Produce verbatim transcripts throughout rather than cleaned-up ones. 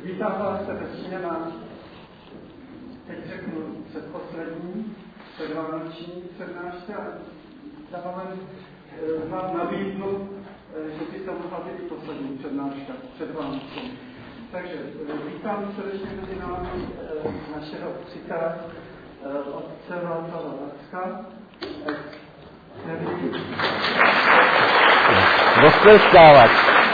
Vítám vás srdečně na, teď řeknu, předposlední, předvánoční přednášce a za moment vám nabídnu, že by to mohla být poslední přednáška před Vánocem. Takže vítám srdečně mezi námi našeho přítele otce Václava Lacka, který... Dostreskávat.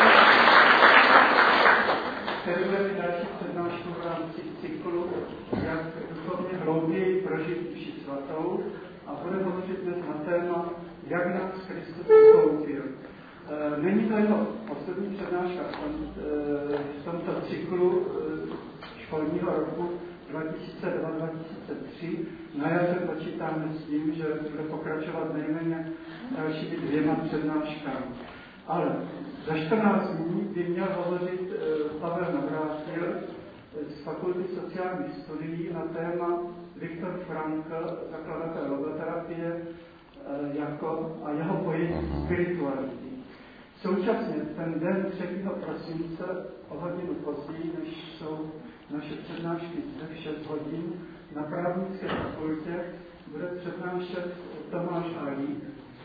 Který bude další přednášku v rámci cyklu, jak duchovně hlouběji prožít mši svatou a bude hovořit dnes na téma, jak nás Kristus vykoupil. Není to jeho poslední přednáška v tomto cyklu školního roku dva tisíce dva dva tisíce tři. Na jaře počítáme s tím, že bude pokračovat nejméně dalšími dvěma přednáškami. Ale za čtrnáct dní by měl hovořit Pavel Navrátil z Fakulty sociálních studií na téma Viktor Frankl, zakladatel logoterapie, jako, a jeho pojetí spirituality. Současně ten den třetího prosince o hodinu později, než jsou naše přednášky zde v šest hodin, na právnické fakultě bude přednášet Tomáš Halík,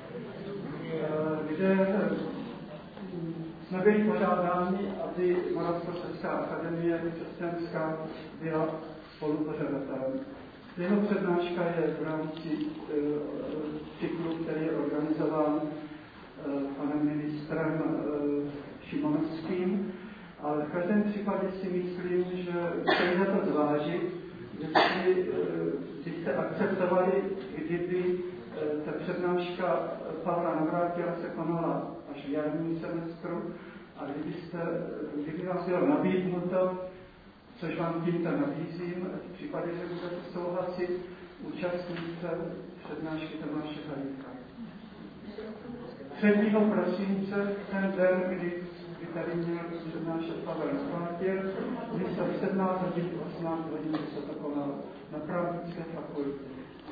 kde jsme byli požádáni, aby Moravskoslezská akademie křesťanská byla spolupořadatelem. Jeho přednáška je v rámci cyklu, který je organizován panem ministrem Šimonovským, ale v každém případě si myslím, že stojí za to zvážit, jestli byste akceptovali, kdyby ta přednáška Pavla Navrátila se konala až v jarním semestru a kdybyste, kdyby vás bylo nabídnuto, což vám tímto nabízím, v případě, že budete souhlasit, účastnit se přednášky Tomáše Halíka. třetího prosince, ten den, kdy by tady měl přednášet Pavel Navrátil, místo v sedmnáct hodin, osmnáct hodin se to konalo na právnické fakultě.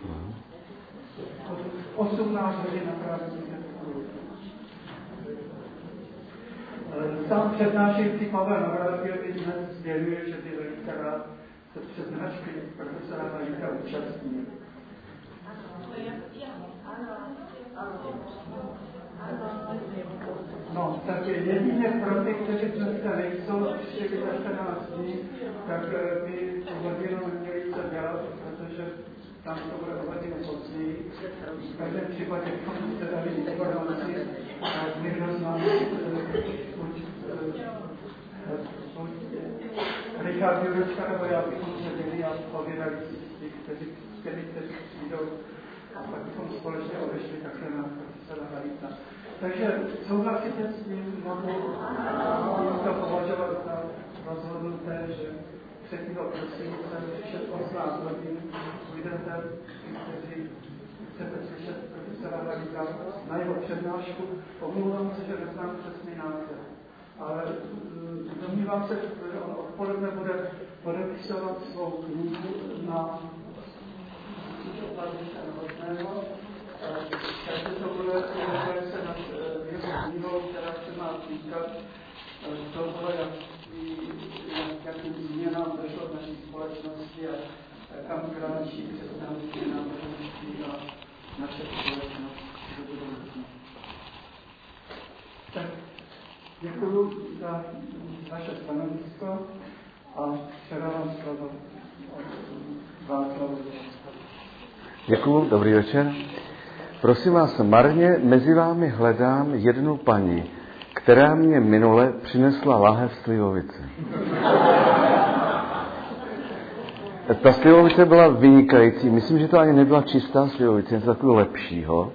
osmnáct hodin na právnické fakultě. Sám přednášející Pavel Navrátil i dnes sděluje, že by velice rád se přednášky profesora Halíka účastnil. No, tak jedině pro ty, kteří dneska nejsou, ještě za čtrnáct dní, tak by tu hodinu neměli co dělat, protože tam to bude o hodinu později. V každém případě, pokud jste dali informaci, tak někdo z nás buď Richard Jurečka nebo já bychom se měli a povědali si z těch, kteří přijdou a pak bychom společně odešli také na profesora Halíka. Takže souhlasíte s tím, mohu to považovat za rozhodnuté, že třetího prosince šest osmnáct hodin budete, kteří chcete slyšet profesora Halíka na jeho přednášku. Omlouvám se, že neznám přesný název, ale domnívám se, že on odpoledne bude podepisovat svou knihu na Novotného. Takže to bude se nad jeho knihou, která se má týkat toho, jakým změnám došlo v naší společnosti a kam kráčí křesťanské náboženství a naše společnost do budoucna. Tak děkuji za vaše stanovisko a předávám slovo Václavu. Děkuji, dobrý večer. Prosím vás, marně mezi vámi hledám jednu paní, která mě minule přinesla lahev slivovice. Ta slivovice byla vynikající, myslím, že to ani nebyla čistá slivovice, něco takového lepšího,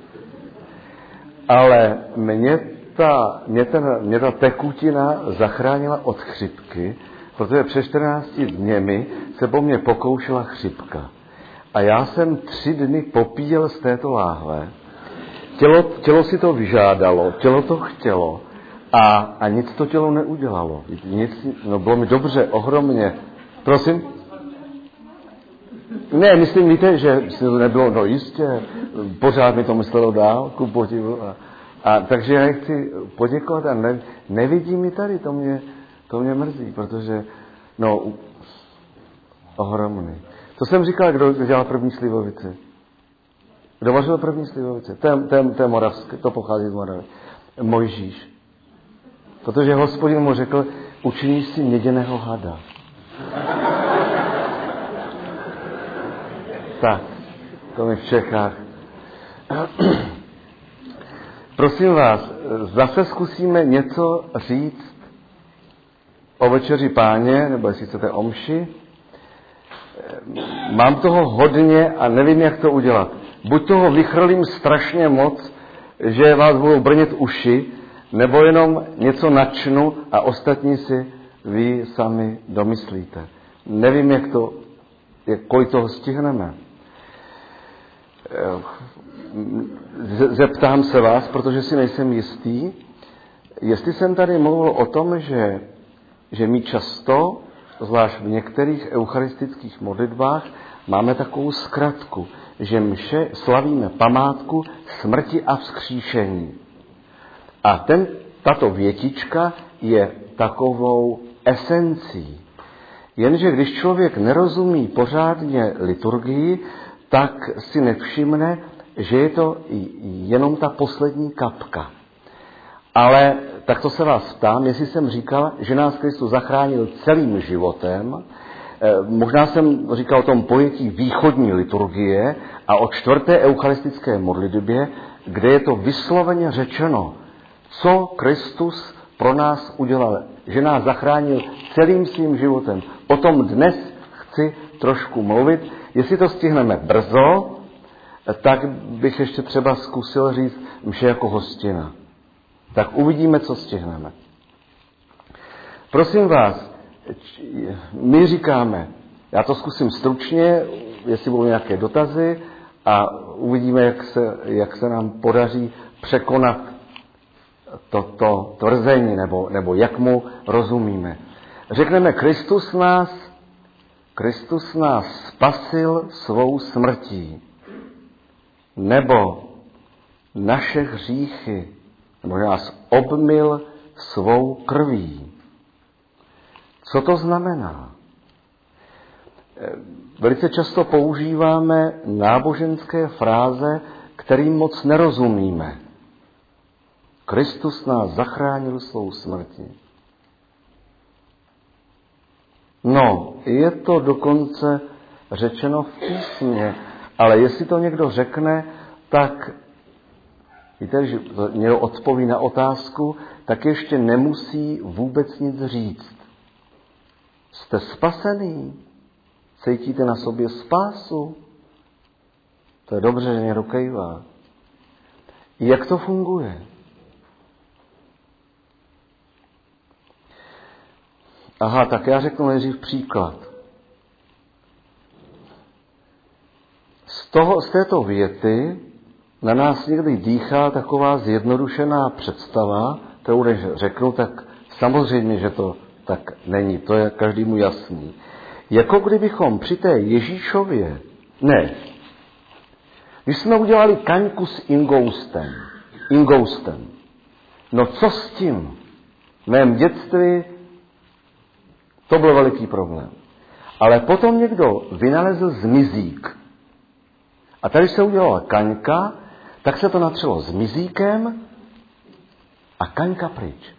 ale mě ta, mě, ten, mě ta tekutina zachránila od chřipky, protože před čtrnácti dněmi se po mně pokoušela chřipka. A já jsem tři dny popíjel z této láhve. Tělo, tělo si to vyžádalo, tělo to chtělo a, a nic to tělo neudělalo. Nic, no bylo mi dobře, ohromně. Prosím? Ne, myslím, víte, že to nebylo, no jistě, pořád mi to myslelo dál, ku podivu. A, a takže já chci poděkovat a ne, nevidí mi tady, to mě, to mě mrzí, protože No, ohromný. To jsem říkal, kdo dělal první slivovici. Kdo vařil první slivovici? To je, to je, to je moravské, to pochází z Moravy. Mojžíš. Protože Hospodin mu řekl, učiníš si měděného hada. Tak, to mi v Čechách. Prosím vás, zase zkusíme něco říct o večeři Páně, nebo jestli chcete o mši. Mám toho hodně a nevím, jak to udělat. Buď toho vychrlím strašně moc, že vás budou brnět uši, nebo jenom něco načnu a ostatní si vy sami domyslíte. Nevím, jak to, jak, kolik toho stihneme. Zeptám se vás, protože si nejsem jistý, jestli jsem tady mluvil o tom, že, že my často, zvlášť v některých eucharistických modlitbách, máme takovou zkratku, že mše slavíme památku smrti a vzkříšení. A ten, tato větička je takovou esencí. Jenže když člověk nerozumí pořádně liturgii, tak si nevšimne, že je to jenom ta poslední kapka. Ale tak to se vás ptám, jestli jsem říkal, že nás Kristus zachránil celým životem. Možná jsem říkal o tom pojetí východní liturgie a o čtvrté eucharistické modlitbě, kde je to vysloveně řečeno, co Kristus pro nás udělal, že nás zachránil celým svým životem. O tom dnes chci trošku mluvit. Jestli to stihneme brzo, tak bych ještě třeba zkusil říct mše jako hostina. Tak uvidíme, co stihneme. Prosím vás, my říkáme, já to zkusím stručně, jestli budou nějaké dotazy a uvidíme, jak se, jak se nám podaří překonat toto tvrzení, nebo, nebo jak mu rozumíme. Řekneme, Kristus nás, Kristus nás spasil svou smrtí, nebo naše hříchy, nebo nás obmyl svou krví. Co to znamená? Velice často používáme náboženské fráze, kterým moc nerozumíme. Kristus nás zachránil svou smrtí. No, je to dokonce řečeno v písmě, ale jestli to někdo řekne, tak víte, že někdo odpoví na otázku, tak ještě nemusí vůbec nic říct. Jste spasený? Cítíte na sobě spásu? To je dobře, že někdo kejvá. Jak to funguje? Aha, tak já řeknu nejdřív příklad. Z, toho, z této věty na nás někdy dýchá taková zjednodušená představa, kterou než řeknu, tak samozřejmě, že to tak není, to je každému jasný. Jako kdybychom při té Ježíšově, ne, když jsme udělali kaňku s ingoustem, ingoustem, no co s tím? V mém dětství to byl veliký problém. Ale potom někdo vynalezl zmizík. A tady se udělala kaňka, tak se to natřelo zmizíkem a kaňka pryč.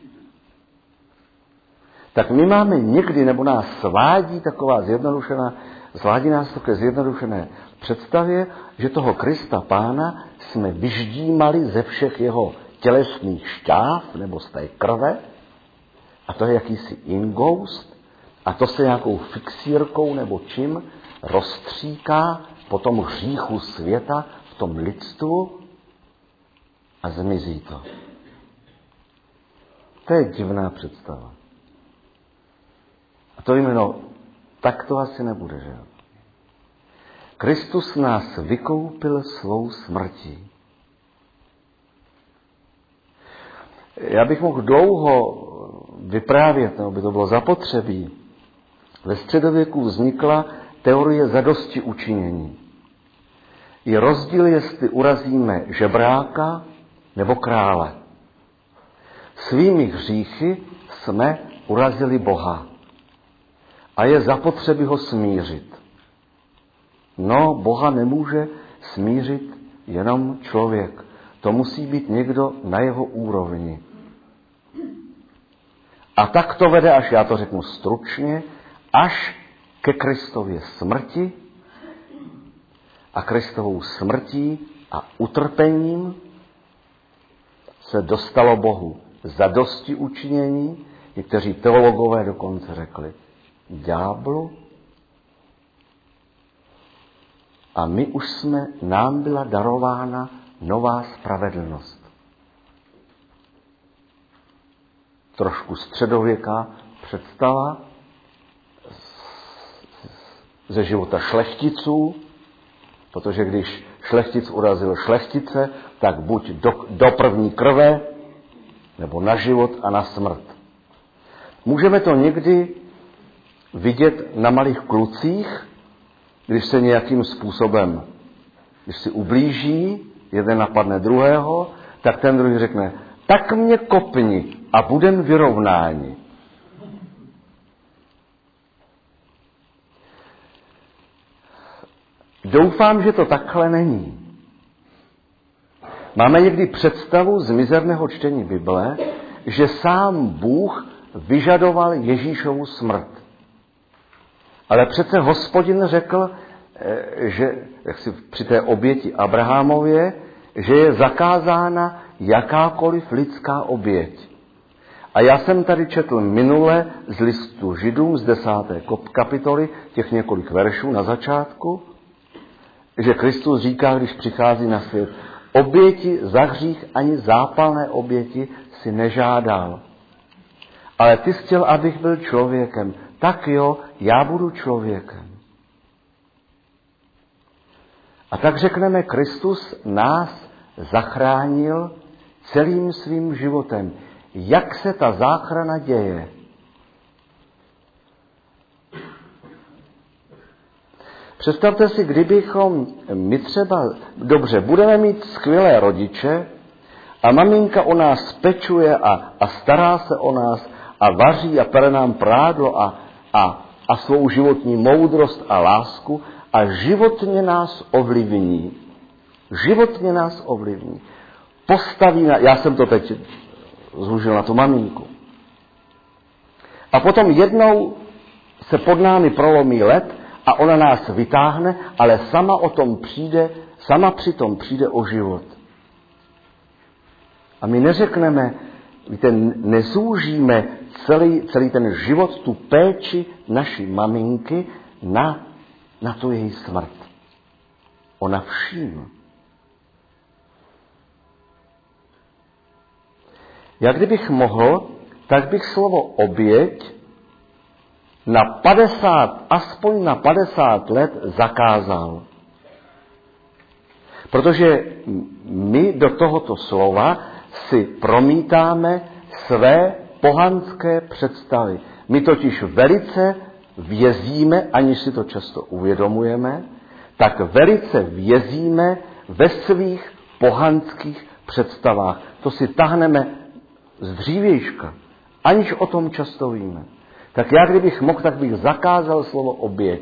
Tak my máme někdy, nebo nás svádí taková zjednodušená, svádí nás takové zjednodušené představě, že toho Krista Pána jsme vyždímali ze všech jeho tělesných šťáv, nebo z té krve, a to je jakýsi ingoust, a to se nějakou fixírkou nebo čím rozstříká po tom hříchu světa v tom lidstvu a zmizí to. To je divná představa. A to víme, no, tak to asi nebude, že jo? Kristus nás vykoupil svou smrtí. Já bych mohl dlouho vyprávět, nebo by to bylo zapotřebí. Ve středověku vznikla teorie zadosti učinění. Je rozdíl, jestli urazíme žebráka nebo krále. Svými hříchy jsme urazili Boha. a je zapotřebí ho smířit. No, Boha nemůže smířit jenom člověk. To musí být někdo na jeho úrovni. A tak to vede, až já to řeknu stručně, až ke Kristově smrti a Kristovou smrtí a utrpením se dostalo Bohu zadosti učinění. Někteří teologové dokonce řekli ďáblu. A my už jsme, nám byla darována nová spravedlnost. Trošku středověká představa ze života šlechticů, protože když šlechtic urazil šlechtice, tak buď do, do první krve, nebo na život a na smrt. Můžeme to někdy vidět na malých klucích, když se nějakým způsobem, když si ublíží, jeden napadne druhého, tak ten druhý řekne, tak mě kopni a budem vyrovnáni. Doufám, že to takhle není. Máme někdy představu z mizerného čtení Bible, že sám Bůh vyžadoval Ježíšovu smrt. Ale přece Hospodin řekl, že jak si při té oběti Abrahamově, že je zakázána jakákoliv lidská oběť. A já jsem tady četl minule z listu Židům z desáté kapitoly, těch několik veršů na začátku, že Kristus říká, když přichází na svět, oběti za hřích ani zápalné oběti si nežádal. Ale ty jsi chtěl, abych byl člověkem. Tak jo, já budu člověkem. A tak řekneme, Kristus nás zachránil celým svým životem. Jak se ta záchrana děje? Představte si, kdybychom my třeba, dobře, budeme mít skvělé rodiče a maminka o nás pečuje a, a stará se o nás a vaří a pere nám prádlo a, a, a svou životní moudrost a lásku a životně nás ovlivní. Životně nás ovlivní. Postaví na, já jsem to teď zlužil na tu maminku. A potom jednou se pod námi prolomí led a ona nás vytáhne, ale sama o tom přijde, sama přitom přijde o život. A my neřekneme, víte, nezúžíme celý, celý ten život, tu péči naší maminky na, na tu její smrt. Ona vším. Já kdybych mohl, tak bych slovo oběť na padesát, aspoň na padesát let zakázal. Protože my do tohoto slova si promítáme své pohanské představy. My totiž velice vězíme, aniž si to často uvědomujeme, tak velice vězíme ve svých pohanských představách. To si tahneme z dřívějška, aniž o tom často víme. Tak já, kdybych mohl, tak bych zakázal slovo oběť.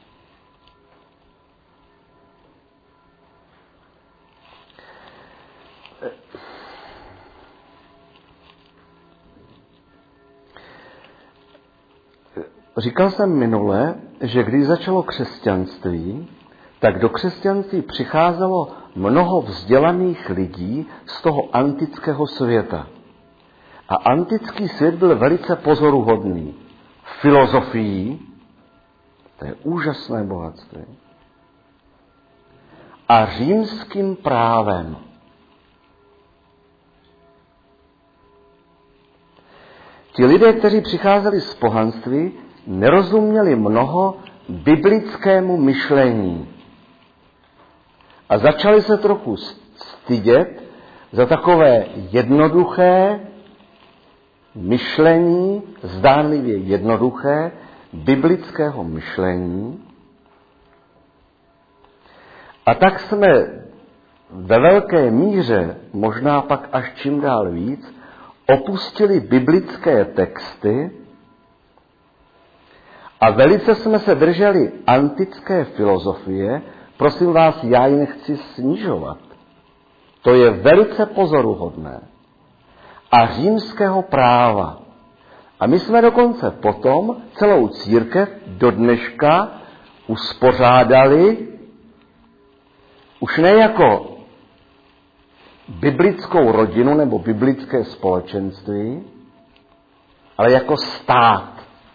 Říkal jsem minule, že když začalo křesťanství, tak do křesťanství přicházelo mnoho vzdělaných lidí z toho antického světa. A antický svět byl velice pozoruhodný. Filozofií, to je úžasné bohatství, a římským právem. Ti lidé, kteří přicházeli z pohanství, nerozuměli mnoho biblickému myšlení. A začali se trochu stydět za takové jednoduché myšlení, zdánlivě jednoduché, biblického myšlení. A tak jsme ve velké míře, možná pak až čím dál víc, opustili biblické texty A velice jsme se drželi antické filozofie, prosím vás, já ji nechci snižovat. To je velice pozoruhodné. A římského práva. A my jsme dokonce potom celou církev do dneška uspořádali už ne jako biblickou rodinu nebo biblické společenství, ale jako stát.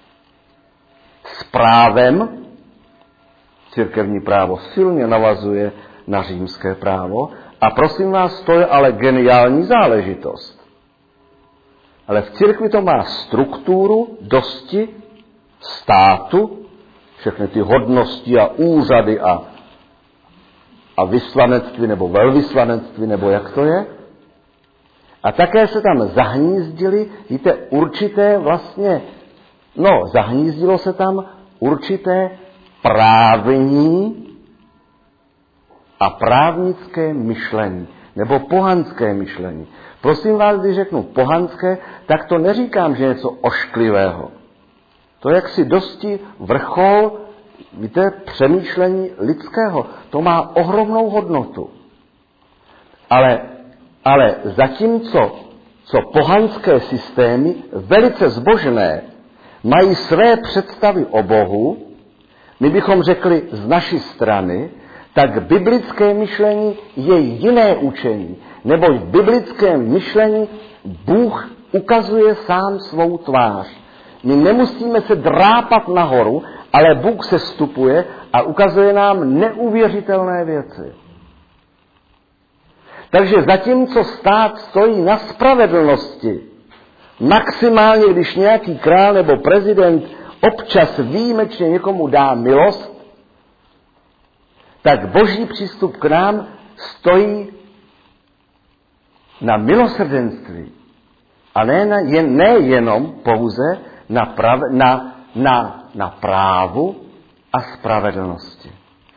S právem, církevní právo silně navazuje na římské právo, a prosím vás, to je ale geniální záležitost. Ale v církvi to má strukturu dosti státu, všechny ty hodnosti a úřady a, a vyslanectví nebo velvyslanectví, nebo jak to je. A také se tam zahnízdili, víte, určité vlastně, no, zahnízdilo se tam určité právní a právnické myšlení, nebo pohanské myšlení. Prosím vás, když řeknu pohanské, tak to neříkám, že je něco ošklivého. To je jaksi dosti vrchol, víte, přemýšlení lidského. To má ohromnou hodnotu. Ale, ale zatímco co pohanské systémy, velice zbožné, mají své představy o Bohu, my bychom řekli z naší strany, tak biblické myšlení je jiné učení. Neboť v biblickém myšlení Bůh ukazuje sám svou tvář. My nemusíme se drápat nahoru, ale Bůh se vstupuje a ukazuje nám neuvěřitelné věci. Takže zatímco stát stojí na spravedlnosti, maximálně, když nějaký král nebo prezident občas výjimečně někomu dá milost, tak boží přístup k nám stojí na milosrdenství. A ne, na, je, ne jenom pouze na, prav, na, na, na právu a spravedlnosti.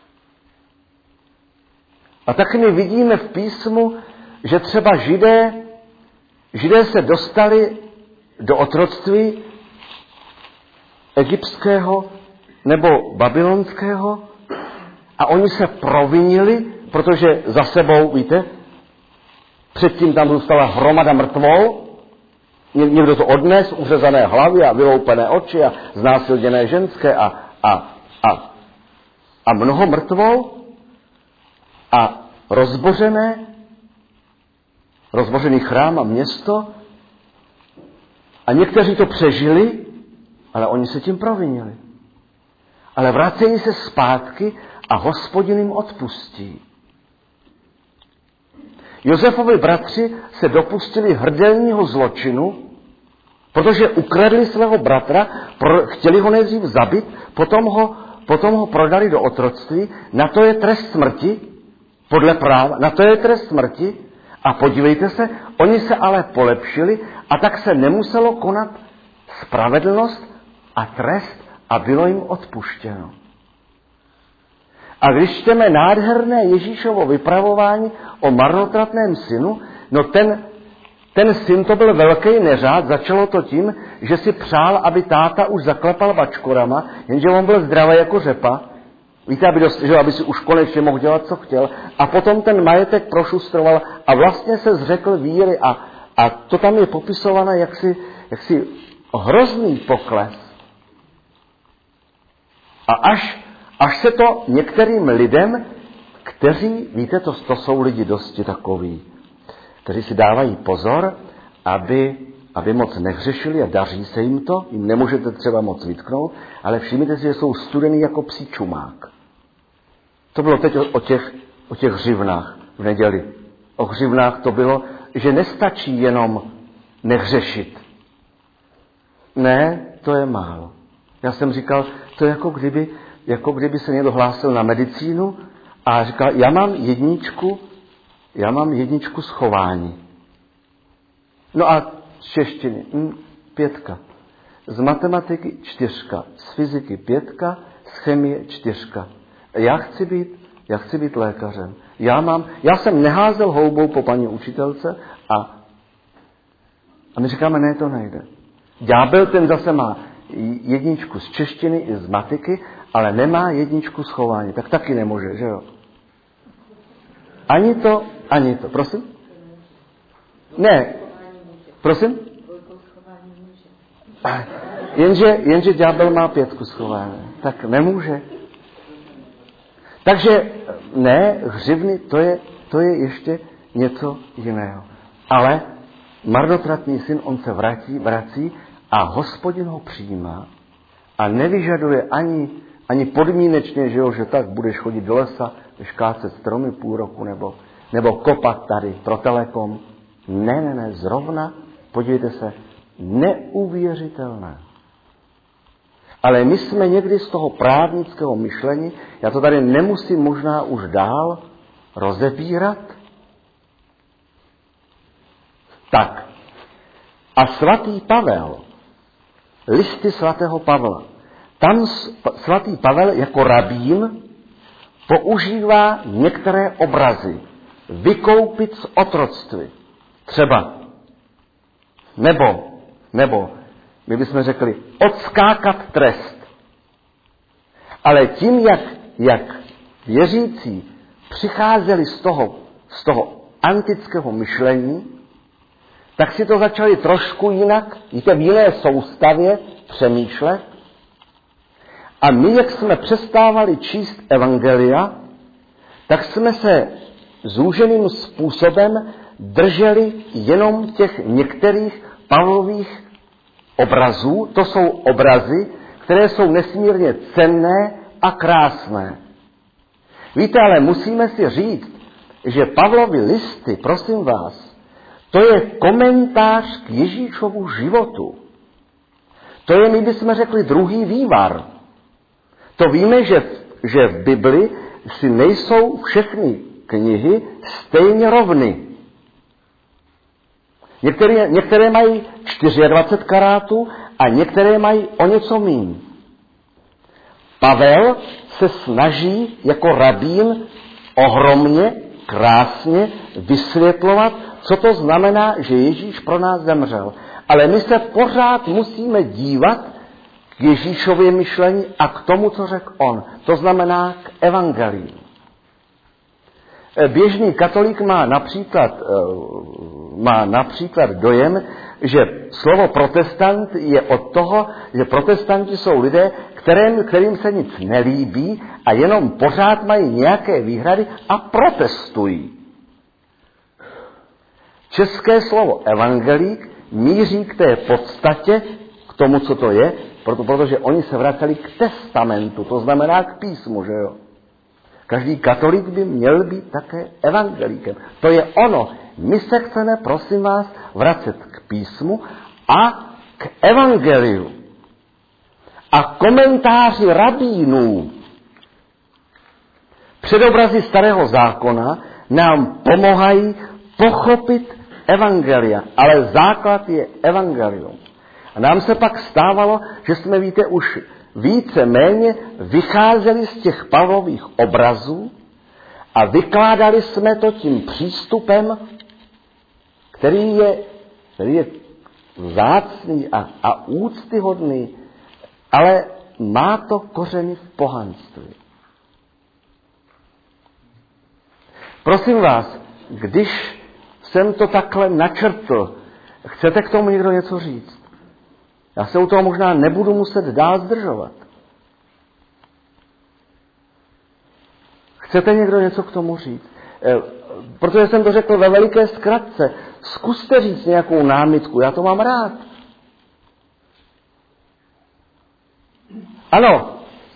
A tak my vidíme v písmu, že třeba židé, židé se dostali do otroctví egyptského nebo babylonského a oni se provinili, protože za sebou, víte, předtím tam zůstala hromada mrtvol, někdo to odnes, uřezané hlavy a vyloupené oči a znásilněné ženské a, a, a, a mnoho mrtvol a rozbořené, rozbořený chrám a město a někteří to přežili, ale oni se tím provinili. Ale vracejí se zpátky a Hospodin jim odpustí. Josefovi bratři se dopustili hrdelního zločinu, protože ukradli svého bratra, pro, chtěli ho nejdřív zabit, potom ho, potom ho prodali do otroctví, na to je trest smrti, podle práva, na to je trest smrti. A podívejte se, oni se ale polepšili a tak se nemuselo konat spravedlnost a trest a bylo jim odpuštěno. A když čteme nádherné Ježíšovo vypravování o marnotratném synu, no ten, ten syn to byl velký neřád, začalo to tím, že si přál, aby táta už zaklepal bačkorama, jenže on byl zdravý jako řepa, víte, aby, dost, že, aby si už konečně mohl dělat, co chtěl, a potom ten majetek prošustroval a vlastně se zřekl víry a, a to tam je popisované jaksi, jaksi hrozný pokles. A až Až se to některým lidem, kteří, víte, to, to jsou lidi dosti takoví, kteří si dávají pozor, aby, aby moc nehřešili a daří se jim to, jim nemůžete třeba moc vytknout, ale všimněte si, že jsou studený jako psí čumák. To bylo teď o, o, těch, o těch hřivnách v neděli. O hřivnách to bylo, že nestačí jenom nehřešit. Ne, to je málo. Já jsem říkal, to je jako kdyby jako kdyby se někdo hlásil na medicínu a říkal, já mám jedničku, já mám jedničku z chování. No a z češtiny hm, pětka. Z matematiky čtyřka. Z fyziky pětka, z chemie čtyřka. Já chci být, já chci být lékařem. Já mám, já jsem neházel houbou po paní učitelce a, a my říkáme, ne, to nejde. Ďábel ten zase má jedničku z češtiny i z matiky, ale nemá jedničku z chování. Tak taky nemůže, že jo? Ani to, ani to. Prosím? Ne. Prosím? Jenže, jenže ďábel má pětku schované. Tak nemůže. Takže ne, hřivny, to je, to je ještě něco jiného. Ale marnotratný syn, on se vrací, vrací a Hospodin ho přijímá a nevyžaduje ani, ani podmínečně, že, jo, že tak budeš chodit do lesa, budeš kácet stromy půl roku nebo, nebo kopat tady pro Telekom. Ne, ne, ne, zrovna, podívejte se, neuvěřitelné. Ale my jsme někdy z toho právnického myšlení, já to tady nemusím možná už dál rozebírat. Tak. A svatý Pavel, listy svatého Pavla, tam svatý Pavel jako rabín používá některé obrazy. Vykoupit z otroctví. Třeba. Nebo, nebo, my bychom řekli, odskákat trest. Ale tím, jak, jak věřící přicházeli z toho, z toho antického myšlení, tak si to začali trošku jinak, víte, v jiné soustavě přemýšlet. A my, jak jsme přestávali číst evangelia, tak jsme se zúženým způsobem drželi jenom těch některých Pavlových obrazů. To jsou obrazy, které jsou nesmírně cenné a krásné. Víte, ale musíme si říct, že Pavlovy listy, prosím vás, to je komentář k Ježíšovu životu. To je, my bychom řekli, druhý vývar. To víme, že, že v Bibli si nejsou všechny knihy stejně rovny. Některé, některé mají dvacet čtyři karátů a některé mají o něco míň. Pavel se snaží jako rabín ohromně, krásně vysvětlovat, co to znamená, že Ježíš pro nás zemřel. Ale my se pořád musíme dívat k Ježíšově myšlení a k tomu, co řekl on. To znamená k evangeliu. Běžný katolík má například, má například dojem, že slovo protestant je od toho, že protestanti jsou lidé, kterým, kterým se nic nelíbí a jenom pořád mají nějaké výhrady a protestují. České slovo evangelík míří k té podstatě, k tomu, co to je, proto, protože oni se vraceli k testamentu, to znamená k písmu, že jo. Každý katolík by měl být také evangelíkem. To je ono. My se chceme, prosím vás, vracet k písmu a k evangeliu. A komentáři rabínů, předobrazy starého zákona nám pomáhají pochopit evangelia. Ale základ je evangelium. A nám se pak stávalo, že jsme, víte, už více méně vycházeli z těch Pavlových obrazů a vykládali jsme to tím přístupem, který je, který je vzácný a, a úctyhodný, ale má to kořeny v pohanství. Prosím vás, když jsem to takhle načrtl, chcete k tomu někdo něco říct? Já se u toho možná nebudu muset dál zdržovat. Chcete někdo něco k tomu říct? E, protože jsem to řekl ve veliké zkratce. Zkuste říct nějakou námitku, já to mám rád. Ano.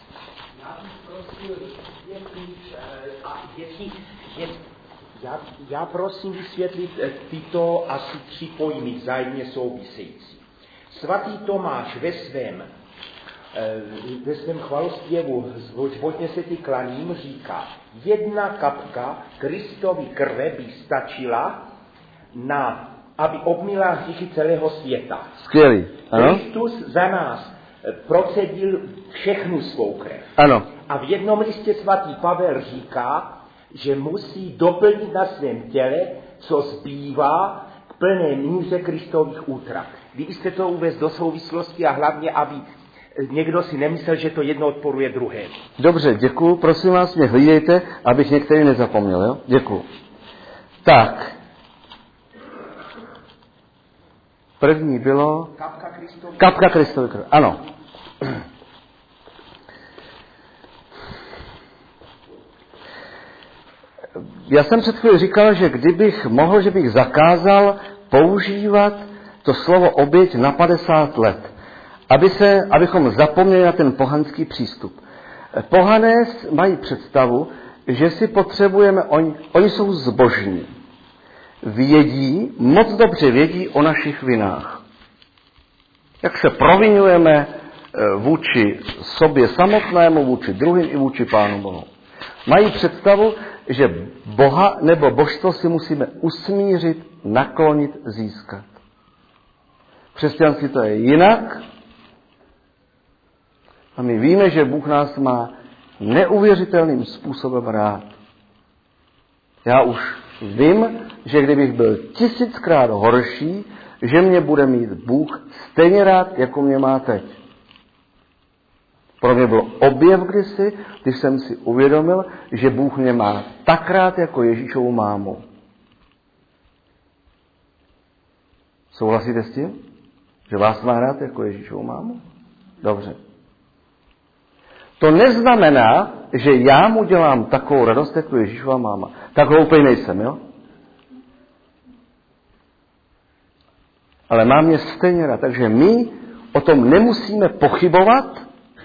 Já, já prosím vysvětlit tyto asi tři pojmy vzájemně související. Svatý Tomáš ve svém, ve svém chvalospěvu Zvoďně se ti klaním říká, jedna kapka Kristovy krve by stačila, na, aby obmila hříchy celého světa. Skvělý. Ano? Kristus za nás procedil všechnu svou krev. Ano. A v jednom listě svatý Pavel říká, že musí doplnit na svém těle, co zbývá k plné míře Kristových útrap. Vy jste to uvést do souvislosti a hlavně, aby někdo si nemyslel, že to jedno odporuje druhému. Dobře, děkuju. Prosím vás, mě hlídejte, abych některý nezapomněl, jo? Děkuju. Tak. První bylo... Kapka Kristovy. Kapka Kristovy krve, ano. Já jsem před chvíli říkal, že kdybych mohl, že bych zakázal používat to slovo oběť na padesát let, aby se, abychom zapomněli na ten pohanský přístup. Pohané mají představu, že si potřebujeme, oni, oni jsou zbožní. Vědí, moc dobře vědí o našich vinách. Jak se provinujeme vůči sobě samotnému, vůči druhým i vůči Pánu Bohu. Mají představu, že Boha nebo božstvo si musíme usmířit, naklonit, získat. V křesťanství to je jinak. A my víme, že Bůh nás má neuvěřitelným způsobem rád. Já už vím, že kdybych byl tisíckrát horší, že mě bude mít Bůh stejně rád, jako mě má teď. Pro mě byl objev kdysi, když jsem si uvědomil, že Bůh mě má tak rád, jako Ježíšovu mámu. Souhlasíte s tím? Že vás má rád jako Ježíšovu mámu? Dobře. To neznamená, že já mu dělám takovou radost, jako Ježíšova máma. Tak hloupej nejsem, jo? Ale mám mě stejně rád, takže my o tom nemusíme pochybovat.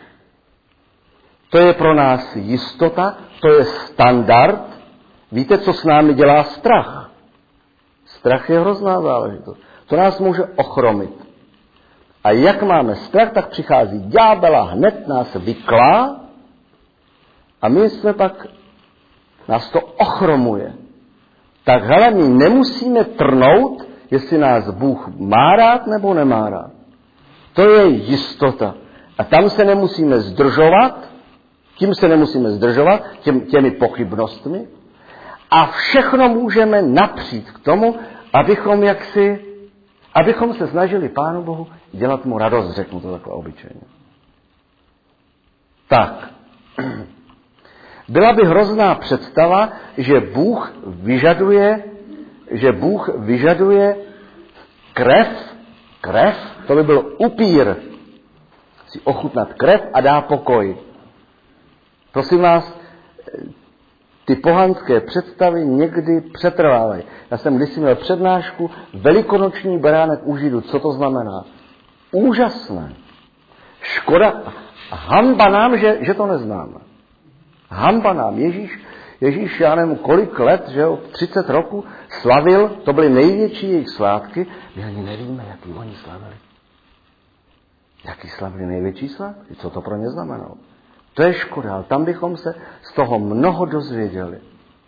To je pro nás jistota, to je standard. Víte, co s námi dělá strach? Strach je hrozná záležitost. To nás může ochromit. A jak máme strach, tak přichází ďábel a hned nás vyklá a my jsme pak, nás to ochromuje. Tak hele, my nemusíme trnout, jestli nás Bůh má rád nebo nemá rád. To je jistota. A tam se nemusíme zdržovat, tím se nemusíme zdržovat, těm, těmi pochybnostmi. A všechno můžeme napřít k tomu, abychom jaksi, abychom se snažili Pánu Bohu dělat mu radost, řeknu to takhle obyčejně. Tak. Byla by hrozná představa, že Bůh vyžaduje, že Bůh vyžaduje krev, krev, to by byl upír. Si ochutnat krev a dá pokoj. Prosím vás, ty pohanské představy někdy přetrvávají. Já jsem kdysi měl přednášku velikonoční beránek u Židů. Co to znamená? Úžasné. Škoda, hanba nám, že, že to neznáme. Hanba nám. Ježíš, Ježíš, já nevím, kolik let, že jo, třicet roku slavil, to byly největší jejich svátky, my ani nevíme, jaký oni slavili. Jaký slavili největší svátky? Co to pro ně znamenalo? To je škoda, ale tam bychom se z toho mnoho dozvěděli.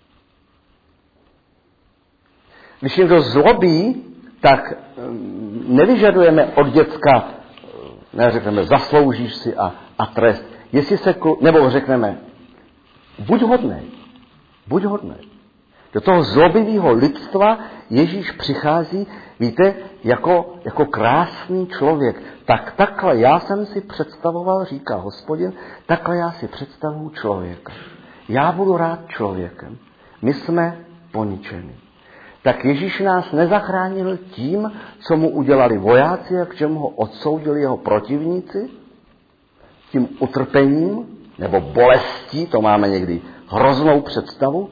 Když někdo zlobí, tak nevyžadujeme od děcka, neřekneme, zasloužíš si a, a trest. Jestli se, nebo řekneme, buď hodnej, buď hodnej. Do toho zlobivého lidstva Ježíš přichází, víte, jako, jako krásný člověk. Tak takhle já jsem si představoval, říká Hospodin, takhle já si představuju člověka. Já budu rád člověkem. My jsme poničeni. Tak Ježíš nás nezachránil tím, co mu udělali vojáci a k čemu ho odsoudili jeho protivníci, tím utrpením nebo bolestí, to máme někdy hroznou představu,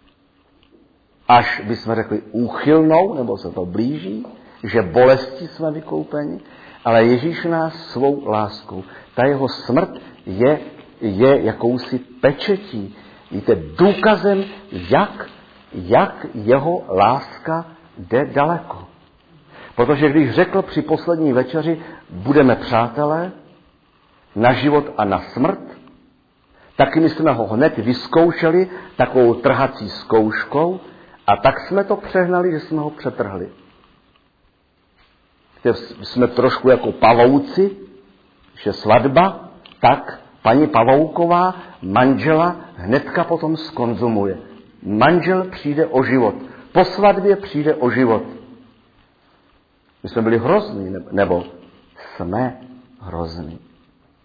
až bychom řekli úchylnou, nebo se to blíží, že bolesti jsme vykoupeni, ale Ježíš nás svou láskou. Ta jeho smrt je, je jakousi pečetí. Víte, důkazem, jak, jak jeho láska jde daleko. Protože když řekl při poslední večeři, budeme přátelé na život a na smrt, taky my jsme ho hned vyzkoušeli takovou trhací zkouškou a tak jsme to přehnali, že jsme ho přetrhli. Jsme trošku jako pavouci, že svatba, tak paní Pavouková manžela hnedka potom skonzumuje. Manžel přijde o život. Po svatbě přijde o život. My jsme byli hrozní, nebo jsme hrozní.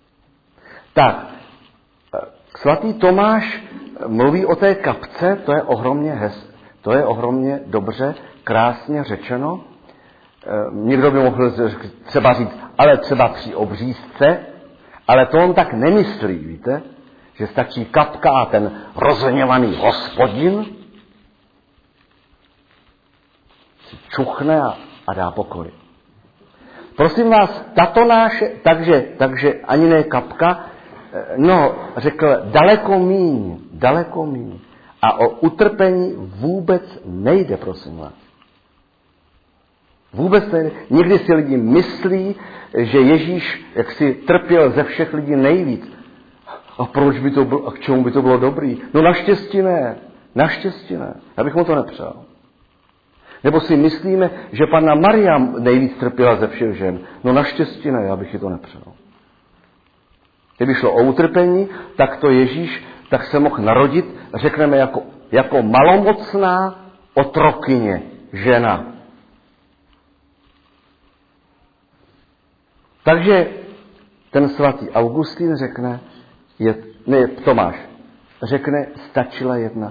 Tak, svatý Tomáš mluví o té kapce, to je ohromně hes, to je ohromně dobře, krásně řečeno. Někdo by mohl třeba říct, ale třeba při obřízce, ale to on tak nemyslí, víte, že stačí kapka a ten rozhněvaný hospodin si čuchne a, a dá pokoj. Prosím vás, tato náše, takže, takže ani ne kapka, no, řekl daleko míň, daleko míň. A o utrpení vůbec nejde, prosím vás. Vůbec nejde. Někdy si lidi myslí, že Ježíš jaksi trpěl ze všech lidí nejvíc. A proč by to bylo, a k čemu by to bylo dobrý? No naštěstí ne, naštěstí ne. Já bych mu to nepřál. Nebo si myslíme, že panna Maria nejvíc trpěla ze všech žen. No naštěstí ne, já bych ji to nepřál. Kdyby šlo o utrpení, tak to Ježíš tak se mohl narodit, řekneme, jako, jako malomocná otrokyně, žena. Takže ten svatý Augustín řekne, je, ne, Tomáš, řekne, stačila jedna.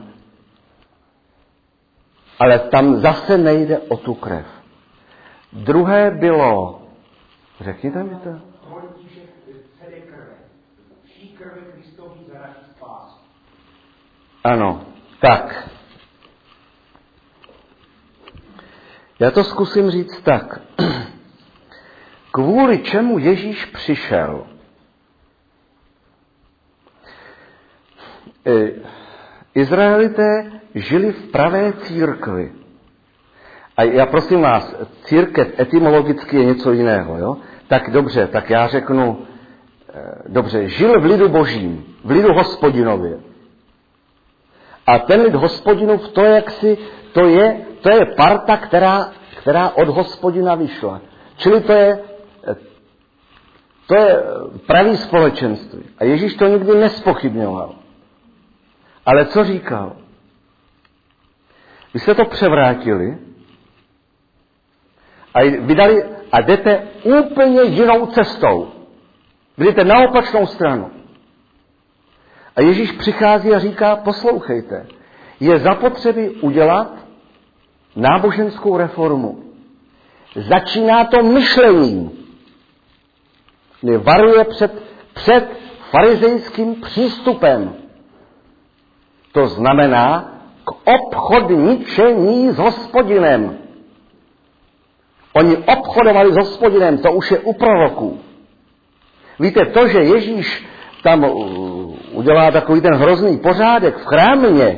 Ale tam zase nejde o tu krev. Druhé bylo, řekněte mi to. Ano, tak. Já to zkusím říct tak. Kvůli čemu Ježíš přišel? Izraelité žili v pravé církvi. A já prosím vás, církev etymologicky je něco jiného, jo? Tak dobře, tak já řeknu, dobře, žil v lidu božím, v lidu Hospodinově. A ten lid Hospodinův, to jaksi, to je, to je parta, která, která od Hospodina vyšla. Čili to je, to je pravý společenství. A Ježíš to nikdy nespochybňoval. Ale co říkal? Vy jste to převrátili a vydali a jdete úplně jinou cestou. Jdete na opačnou stranu. A Ježíš přichází a říká, poslouchejte, je zapotřebí udělat náboženskou reformu. Začíná to myšlením. Varuje před, před farizejským přístupem. To znamená k obchodničení s Hospodinem. Oni obchodovali s Hospodinem, to už je u proroků. Víte, to, že Ježíš tam udělá takový ten hrozný pořádek v chrámě,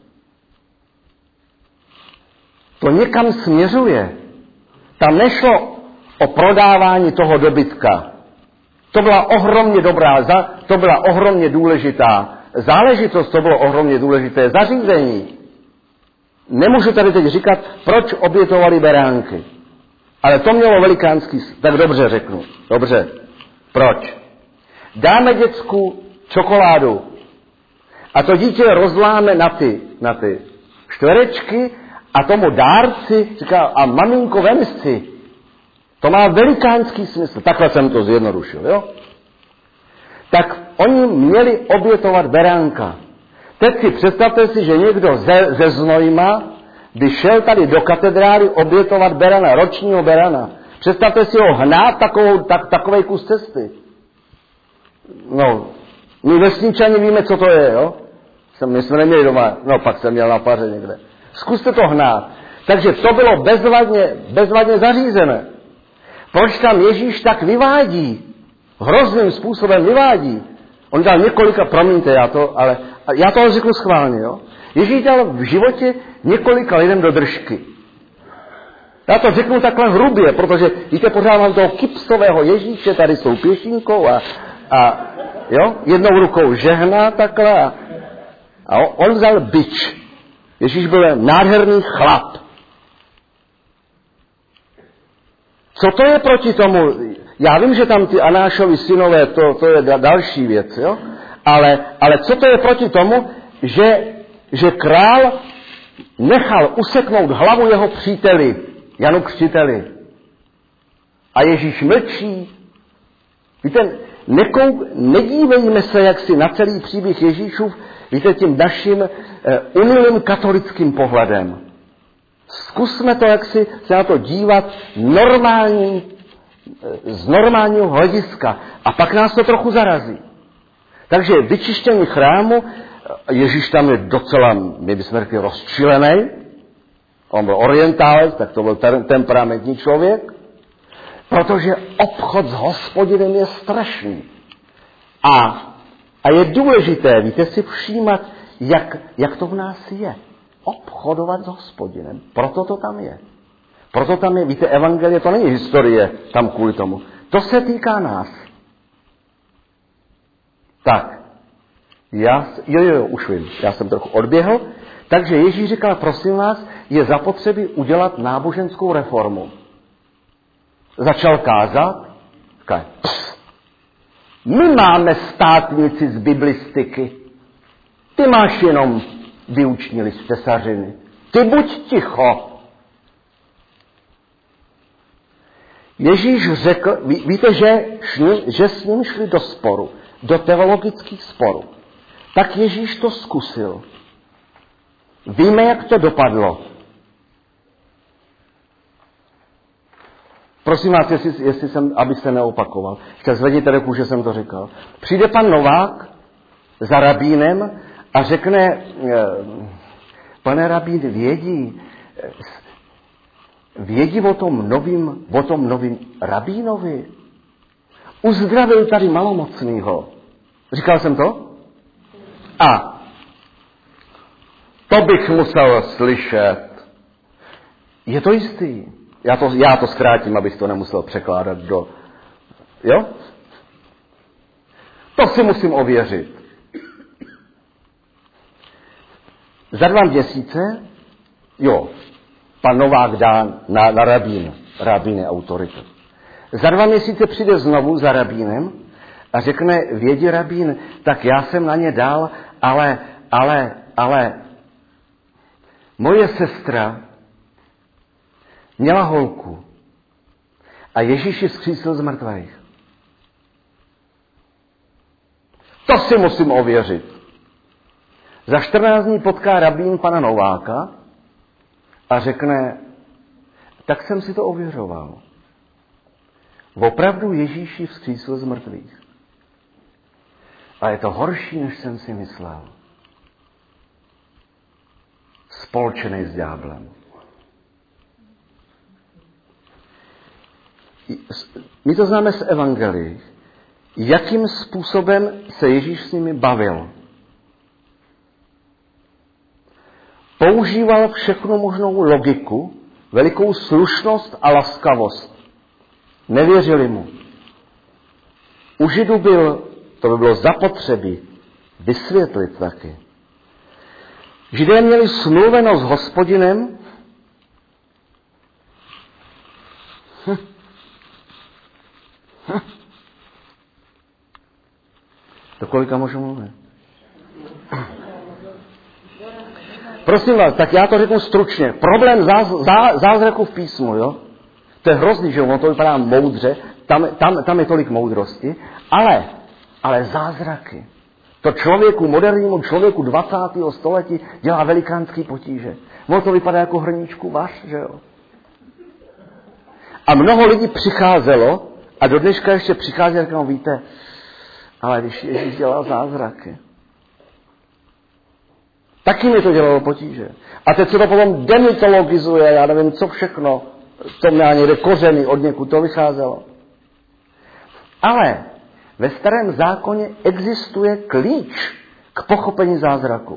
to někam směřuje. Tam nešlo o prodávání toho dobytka. To byla ohromně dobrá, to byla ohromně důležitá záležitost, to bylo ohromně důležité zařízení. Nemůžu tady teď říkat, proč obětovali beránky. Ale to mělo velikánský, tak dobře řeknu. Dobře. Proč? Dáme děcku čokoládu a to dítě rozláme na ty, na ty čtverečky a tomu dárci říká, a maminko, vem si. To má velikánský smysl. Takhle jsem to zjednodušil, jo? Tak oni měli obětovat beránka. Teď si představte si, že někdo ze, ze Znojma by šel tady do katedrály obětovat berana, ročního berana. Představte si ho hnát takovou, tak, takovej kus cesty. No, my vesničani víme, co to je, jo? My jsme neměli doma, no pak jsem měl na paře někde. Zkuste to hnát. Takže to bylo bezvadně, bezvadně zařízené. Proč tam Ježíš tak vyvádí? Hrozným způsobem vyvádí. On dal několika, promiňte, já to, ale já to řeknu schválně, jo? Ježíš dal v životě několika lidem do držky. Já to řeknu takhle hrubě, protože víte, pořád mám toho kypsového Ježíše tady s tou pěšinkou a, a jo, jednou rukou žehná takhle a, a on vzal bič. Ježíš byl nádherný chlap. Co to je proti tomu? Já vím, že tam ty Anášovi synové, to, to je další věc, jo? Ale, ale co to je proti tomu, že, že král nechal useknout hlavu jeho příteli, Janu Křtiteli. A Ježíš mlčí. Víte, nekou, nedívejme se jaksi na celý příběh Ježíšův, víte, tím naším uh, unilým katolickým pohledem. Zkusme to jaksi se na to dívat normální, z normálního hlediska a pak nás to trochu zarazí. Takže vyčištění chrámu, Ježíš tam je docela, my bychom řekli, rozčilený, on byl orientálec, tak to byl temperamentní člověk, protože obchod s Hospodinem je strašný. A, a je důležité, víte, si všímat, jak, jak to v nás je. Obchodovat s Hospodinem. Proto to tam je. Proto tam je, víte, evangelie, to není historie tam kvůli tomu. To se týká nás. Tak. Já, jo, jo, jo, už vím. Já jsem trochu odběhl. Takže Ježíš říkal, prosím vás, je zapotřebí udělat náboženskou reformu. Začal kázat. Říkal, my máme státnici z biblistiky. Ty máš jenom výuční list tesařiny. Ty buď ticho. Ježíš řekl, ví, víte, že, šli, že s ním šli do sporu, do teologických sporů. Tak Ježíš to zkusil. Víme, jak to dopadlo. Prosím vás, jestli, jestli jsem, abyste neopakoval. Teď zvedněte ruku, že jsem to říkal. Přijde pan Novák za rabínem a řekne, pane rabín, vědí, vědí o tom novým, o tom novým rabínovi. Uzdravil tady malomocnýho. Říkal jsem to? A to bych musel slyšet. Je to jistý. Já to, já to zkrátím, abych to nemusel překládat do... Jo? To si musím ověřit. Za dva měsíce, jo, pan Novák dá na, na rabín, rabín je autorita. Za dva měsíce přijde znovu za rabínem a řekne, vědí rabín, tak já jsem na ně dal, ale, ale, ale, moje sestra měla holku a Ježíš ji vzkřísil z mrtvých. To si musím ověřit. Za čtrnáct dní potká rabín pana Nováka a řekne, tak jsem si to ověřoval. Opravdu Ježíš ji vzkřísil z mrtvých. A je to horší, než jsem si myslel. Spolčený s ďáblem. My to známe z evangelií. Jakým způsobem se Ježíš s nimi bavil. Používal všechnu možnou logiku, velikou slušnost a laskavost. Nevěřili mu. U Židů byl, to by bylo zapotřebí, vysvětlit taky. Židé měli smluveno s Hospodinem. Hm. Hm. Do kolika můžu mluvit? Prosím vás, tak já to řeknu stručně. Problém záz, zá, zázraku v písmu, jo? To je hrozný, že ono to vypadá moudře, tam, tam, tam je tolik moudrosti, ale, ale zázraky. To člověku, modernímu člověku dvacátého století dělá velikánský potíže. Ono to vypadá jako hrníčku vař, že jo? A mnoho lidí přicházelo a do dneška ještě přichází a říkají, víte, ale když Ježíš dělal zázraky, taky mi to dělalo potíže. A teď se to potom demitologizuje, já nevím, co všechno, to měla někde kořeny, od někud to vycházelo. Ale ve Starém zákoně existuje klíč k pochopení zázraku.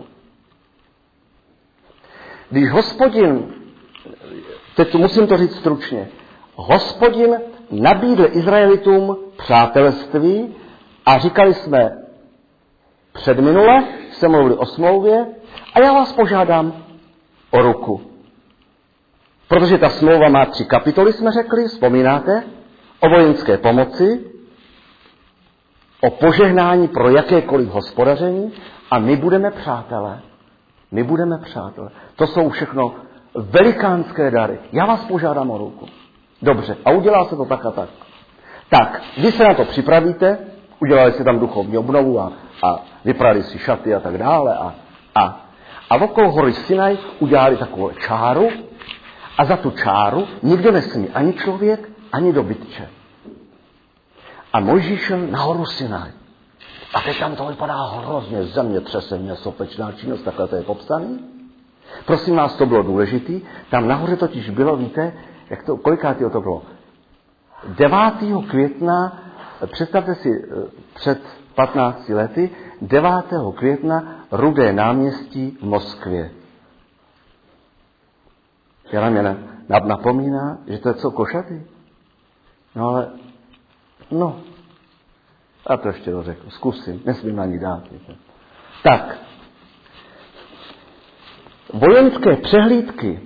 Když Hospodin, teď musím to říct stručně, Hospodin nabídl Izraelitům přátelství a říkali jsme předminule, jsme mluvili o smlouvě a já vás požádám o ruku. Protože ta smlouva má tři kapitoly, jsme řekli, vzpomínáte, o vojenské pomoci, o požehnání pro jakékoliv hospodaření a my budeme přátelé. My budeme přátelé. To jsou všechno velikánské dary. Já vás požádám o ruku. Dobře. A udělá se to tak a tak. Tak, vy se na to připravíte Udělali si tam duchovní obnovu a, a vyprali si šaty a tak dále. A, a, a okolo hory Sinaj udělali takovou čáru a za tu čáru nikdo nesmí ani člověk, ani dobytče. A Mojžíš šel na horu Sinaj. A teď tam to vypadá hrozně, zemětřesení, sopečná činnost, takhle to je popsaný. Prosím vás, to bylo důležitý. Tam nahoře totiž bylo, víte, jak to, kolikátýho to bylo? devátého května, představte si, před patnácti lety, devátého května Rudé náměstí v Moskvě. Já mě napomíná, že to je co košatý. No ale, no, a to ještě dořeknu, zkusím, nesmím ani dát. Víte. Tak, vojenské přehlídky,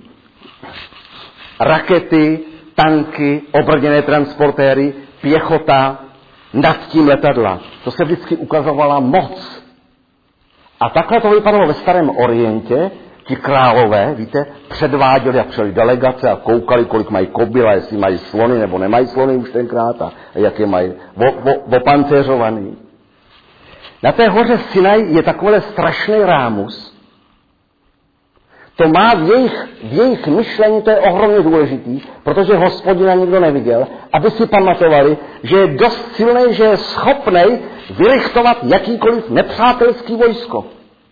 rakety, tanky, obrněné transportéry, pěchota, nad tím letadla. To se vždycky ukazovala moc. A takhle to vypadalo ve Starém Orientě. Ti králové, víte, předváděli a přijeli delegace a koukali, kolik mají kobyl, a jestli mají slony nebo nemají slony už tenkrát a jak je mají opancéřovaný. Na té hoře Sinaj je takový strašný rámus. To má v jejich, v jejich myšlení, to je ohromně důležitý, protože Hospodina nikdo neviděl, aby si pamatovali, že je dost silný, že je schopný vyrichtovat jakýkoliv nepřátelský vojsko.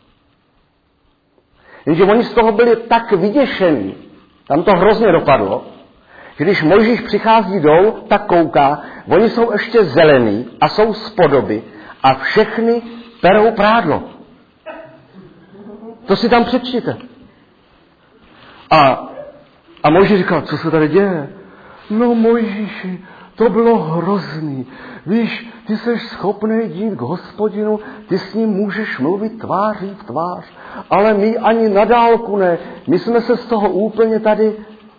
Jenže oni z toho byli tak vyděšení, tam to hrozně dopadlo, že když Mojžíš přichází dolů, tak kouká, oni jsou ještě zelený a jsou z podoby a všechny perou prádlo. To si tam přečtěte. A, a Mojžíš říkal, co se tady děje? No Mojžíši, to bylo hrozný. Víš, ty jsi schopný jít k Hospodinu, ty s ním můžeš mluvit tváří v tvář, ale my ani na dálku ne. My jsme se z toho úplně tady...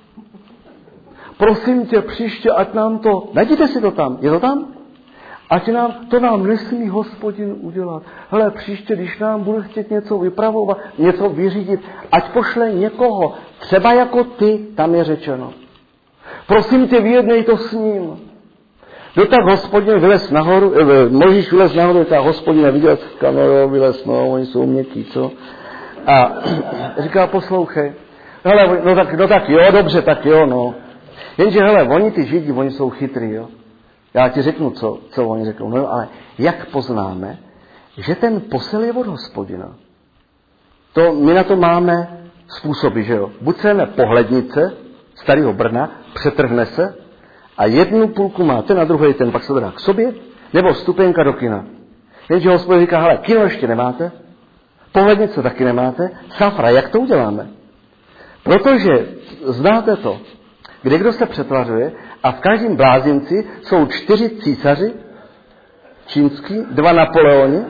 Prosím tě, příště, ať nám to... Najděte si to tam, je to tam? Ať nám, to nám nesmí Hospodin udělat. Hele, příště, když nám bude chtět něco vypravovat, něco vyřídit, ať pošle někoho, třeba jako ty, tam je řečeno. Prosím tě, vyjednej to s ním. No tak Hospodin vylez nahoru, eh, Mojžíš vylez nahoru, tak Hospodin neviděl, kamero vylez, no, oni jsou měkký, co? A říká, poslouchej, hele, no tak, no tak jo, dobře, tak jo, no. Jenže, hele, oni ty Židi, oni jsou chytrý, jo. Já ti řeknu, co, co oni řeknou. No, ale jak poznáme, že ten posel je od Hospodina? To, my na to máme způsoby, že jo. Buď se jeme pohlednice starého Brna, přetrhne se a jednu půlku má ten a druhý ten, pak se to dá k sobě, nebo vstupenka do kina. Jenže Hospodin říká, hele, kino ještě nemáte, pohlednice taky nemáte, safra, jak to uděláme? Protože, znáte to, kde kdo se přetvařuje a v každém blázinci jsou čtyři císaři čínský, dva Napoleoni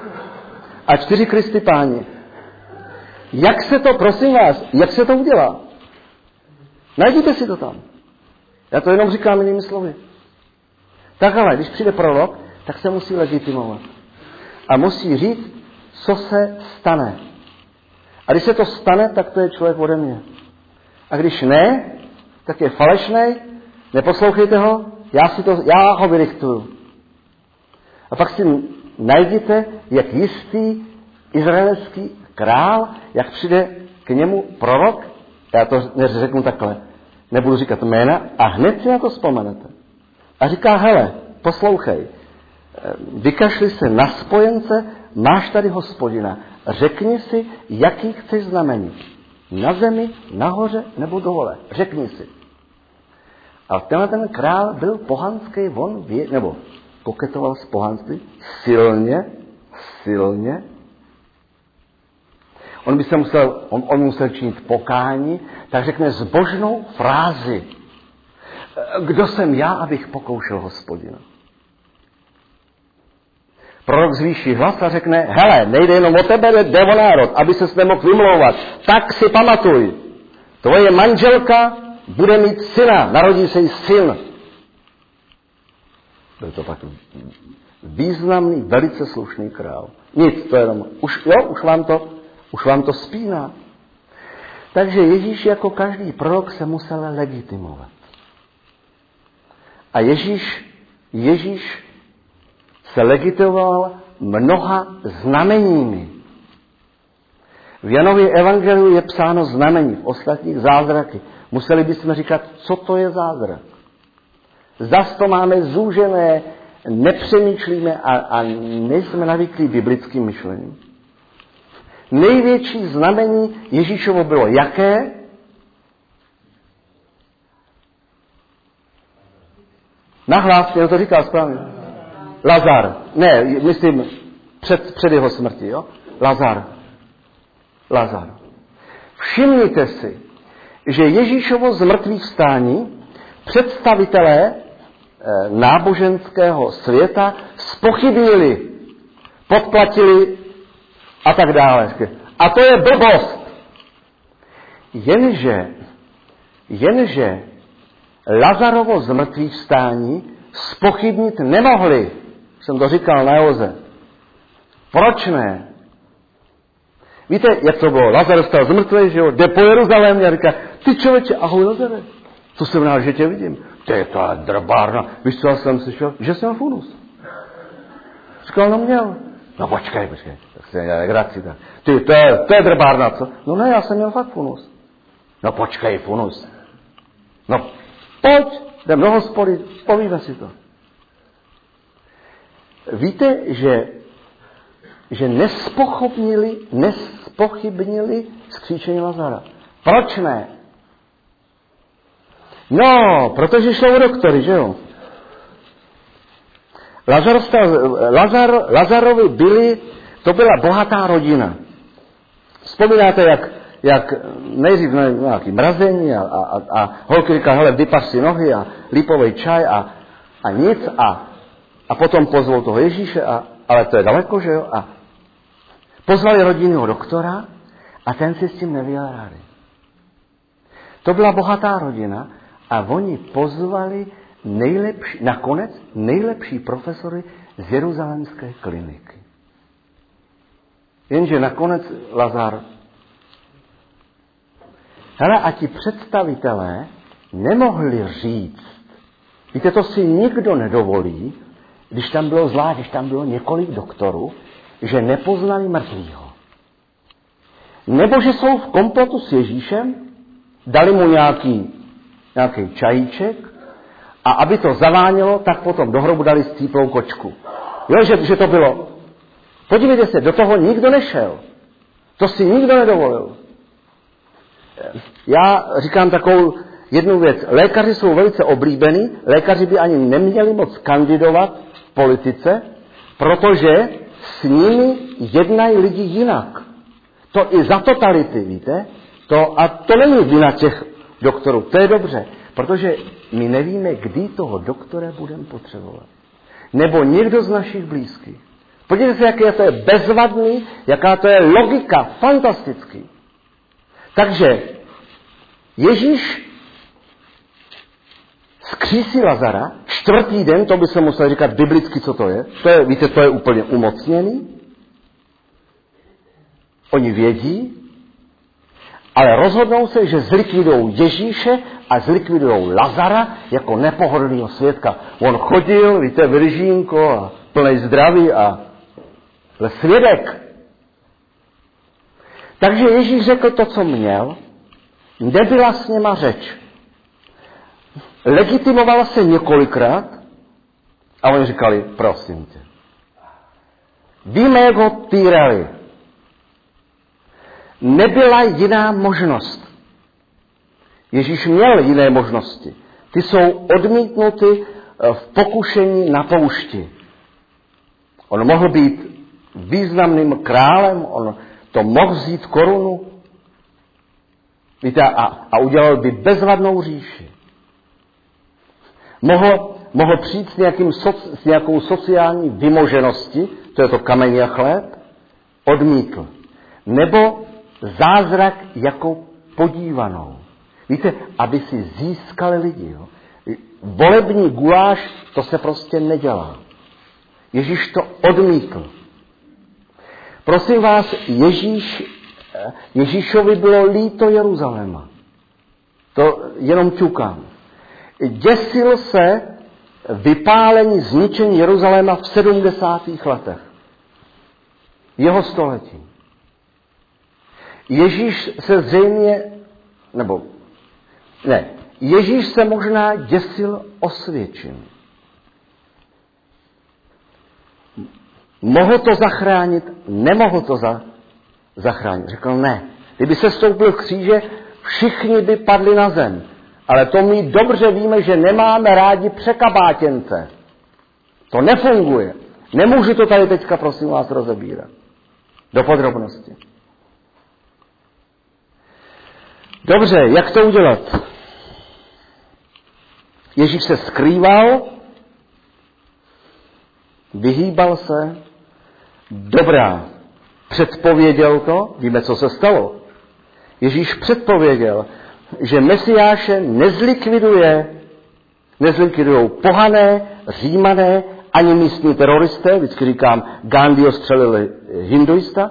a čtyři Kristy páni. Jak se to, prosím vás, jak se to udělá? Najděte si to tam. Já to jenom říkám jinými slovy. Tak ale, když přijde prorok, tak se musí legitimovat. A musí říct, co se stane. A když se to stane, tak to je člověk ode mě. A když ne, tak je falešnej, neposlouchejte ho, já, si to, já ho vydiktuju. A pak si najděte, jak jistý izraelský král, jak přijde k němu prorok, já to neřeknu takhle, nebudu říkat jména, a hned si na to vzpomenete. A říká, hele, poslouchej, vykašli se na spojence, máš tady Hospodina, řekni si, jaký chceš znamení. Na zemi, nahoře nebo dole. Řekni si. A tenhle ten král byl pohanský, on vě, nebo koketoval s pohanství silně, silně. On by se musel, on, on musel činit pokání, tak řekne zbožnou frázi. Kdo jsem já, abych pokoušel Hospodina? Prorok zvýší hlas a řekne, hele, nejde jenom o tebe, jde o národ, aby ses nemohl vymlouvat. Tak si pamatuj, tvoje manželka bude mít syna, narodí se jí syn. Byl to pak významný, velice slušný král. Nic, to je jenom, už, jo, už vám to, už vám to spíná. Takže Ježíš jako každý prorok se musel legitimovat. A Ježíš, Ježíš se legitimoval mnoha znameními. V Janově evangeliu je psáno znamení, v ostatních zázraky. Museli bychom říkat, co to je zázrak. Zas to máme zúžené, nepřemýšlíme a, a nejsme navyklí biblickým myšlením. Největší znamení Ježíšovo bylo jaké? Nahlas, jen to říkal správně. Lazar. Ne, myslím před, před jeho smrtí, jo? Lazar. Lazar. Všimněte si, že Ježíšovo zmrtvých vstání představitelé náboženského světa zpochybnili, podplatili a tak dále. A to je blbost. Jenže, jenže Lazarovo zmrtvých vstání zpochybnit nemohli. Jsem to říkal na Joze. Proč ne? Víte, jak to bylo? Lazar stal z mrtvých, že jo? Jde po Jeruzalémě a říká, ty člověče, ahoj Lazare. Co jsem rád, že tě vidím. To je ta drbárna. Víš, co já jsem slyšel? Že jsem funus. Říkal, no měl. No počkej, počkej. Tak se dělá legraci. Tak. Ty, to je, to je drbárna, co? No ne, já jsem měl fakt funus. No počkej, funus. No pojď, jdem do hospody, povíme si to. Víte, že, že nespochybnili, nespochybnili skříčení Lazara. Proč ne? No, protože šlo o doktory, že jo? Lazar, Lazar, Lazarovi byli, to byla bohatá rodina. Vzpomínáte, jak, jak nejdřív nějaký mrazení a, a, a holky říká, hele, vypař si nohy a lipový čaj a, a nic a, a potom pozvou toho Ježíše, a, ale to je daleko, že jo? A pozvali rodinného doktora a ten si s tím nevěděl rády. To byla bohatá rodina a oni pozvali nejlepší, nakonec nejlepší profesory z jeruzalémské kliniky. Jenže nakonec Lazar. Hele, a ti představitelé nemohli říct, víte, to si nikdo nedovolí, když tam bylo zvlášť, když tam bylo několik doktorů, že nepoznali mrtvýho. Nebo že jsou v komplotu s Ježíšem, dali mu nějaký, nějaký čajíček a aby to zavánělo, tak potom do hrobu dali scíplou kočku. Jo, že, že to bylo. Podívejte se, do toho nikdo nešel. To si nikdo nedovolil. Já říkám takovou jednu věc. Lékaři jsou velice oblíbení, lékaři by ani neměli moc kandidovat v politice, protože s nimi jednají lidi jinak. To i za totality, víte? To, a to není vina těch doktorů, to je dobře, protože my nevíme, kdy toho doktora budeme potřebovat. Nebo někdo z našich blízkých. Podívejte se, jaké to je bezvadný, jaká to je logika, fantastický. Takže Ježíš zkřísí Lazara, čtvrtý den, to by se musel říkat biblicky, co to je. To je, víte, to je úplně umocněný. Oni vědí, ale rozhodnou se, že zlikvidují Ježíše a zlikvidují Lazara jako nepohodlného svědka. On chodil, víte, vyržínko a plnej zdraví a svědek. Takže Ježíš řekl to, co měl, nebyla s něma řeč. Legitimovala se několikrát a oni říkali, prosím tě. Víme, jak ho týrali. Nebyla jiná možnost. Ježíš měl jiné možnosti. Ty jsou odmítnuty v pokušení na poušti. On mohl být významným králem, on to mohl vzít korunu. Víte, a, a udělal by bezvadnou říši. Mohl, mohl přijít s, nějakým soci, s nějakou sociální vymožeností, to je to kamení a chléb, odmítl. Nebo zázrak jako podívanou. Víte, aby si získali lidi. Jo? Volební guláš, to se prostě nedělá. Ježíš to odmítl. Prosím vás, Ježíš, Ježíšovi bylo líto Jeruzaléma. To jenom ťukám. Děsil se vypálení, zničení Jeruzaléma v sedmdesátých letech. Jeho století. Ježíš se zřejmě, nebo ne, Ježíš se možná děsil osvědčení. Mohl to zachránit, nemohl to za, zachránit. Řekl ne. Kdyby se stoupil k kříže, všichni by padli na zem. Ale to my dobře víme, že nemáme rádi překabátěnce. To nefunguje. Nemůžu to tady teďka, prosím vás, rozebírat. Do podrobnosti. Dobře, jak to udělat? Ježíš se skrýval, vyhýbal se, dobrá, předpověděl to, víme, co se stalo. Ježíš předpověděl, že Mesiáše nezlikviduje, nezlikvidujou pohané, Římané, ani místní teroristé, vždycky říkám, Gandhi ostřelili hinduista,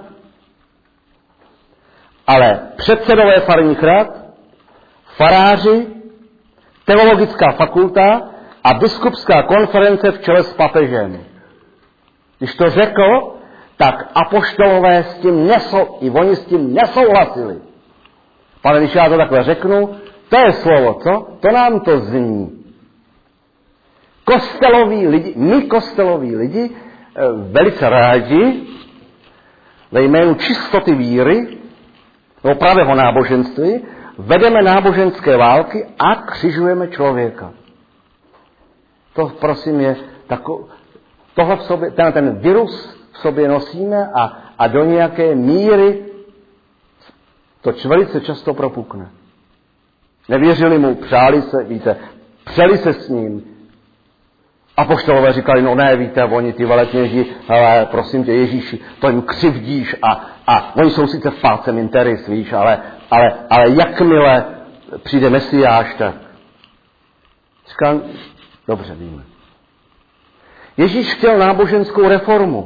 ale předsedové farních rad, faráři, teologická fakulta a biskupská konference v čele s papežem. Když to řekl, tak apoštolové s tím nesou, i oni s tím nesouhlasili. Pane, když já to takhle řeknu, to je slovo, co? To nám to zní. Kosteloví lidi, my kosteloví lidi, velice rádi, ve jménu čistoty víry, nebo pravého náboženství, vedeme náboženské války a křižujeme člověka. To, prosím, je takový, tohle v sobě, ten, ten virus v sobě nosíme a, a do nějaké míry to velice často propukne. Nevěřili mu, přáli se, víte, přeli se s ním. Apoštolové říkali, no ne, víte, oni ty veletněži, ale prosím tě, Ježíši, to jim křivdíš a, a oni jsou sice v pácem interis, víš, ale, ale, ale jakmile přijde Mesiáš, tak říkal, dobře, víme. Ježíš chtěl náboženskou reformu.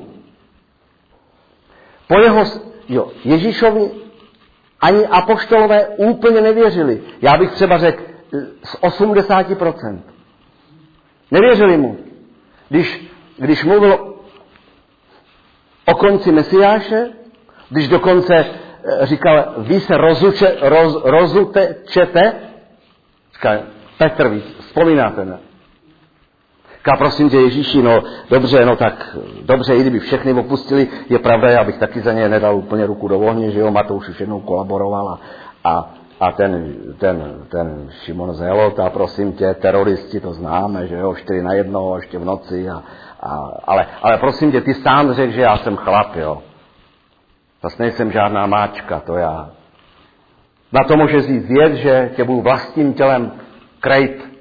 Po jeho, jo, Ježíšovi ani apoštolové úplně nevěřili. Já bych třeba řekl z osmdesát procent. Nevěřili mu. Když, když mluvil o konci Mesiáše, když dokonce říkal, vy se rozuče, roz, rozutečete, říkal, Petr, víc, vzpomínáte, ne? Říká, prosím tě, Ježíši, no dobře, no tak dobře, i kdyby všechny opustili, je pravda, já bych taky za ně nedal úplně ruku do ohně, že jo, Matouš už jednou kolaboroval a, a, a ten, ten, ten Šimon Zelot a prosím tě, teroristi, to známe, že jo, čtyři na jednoho, ještě v noci, a, a, ale, ale prosím tě, ty sám řekl, že já jsem chlap, jo. Zas nejsem žádná máčka, to já. Na to může říct věc, že tě budu vlastním tělem krejt.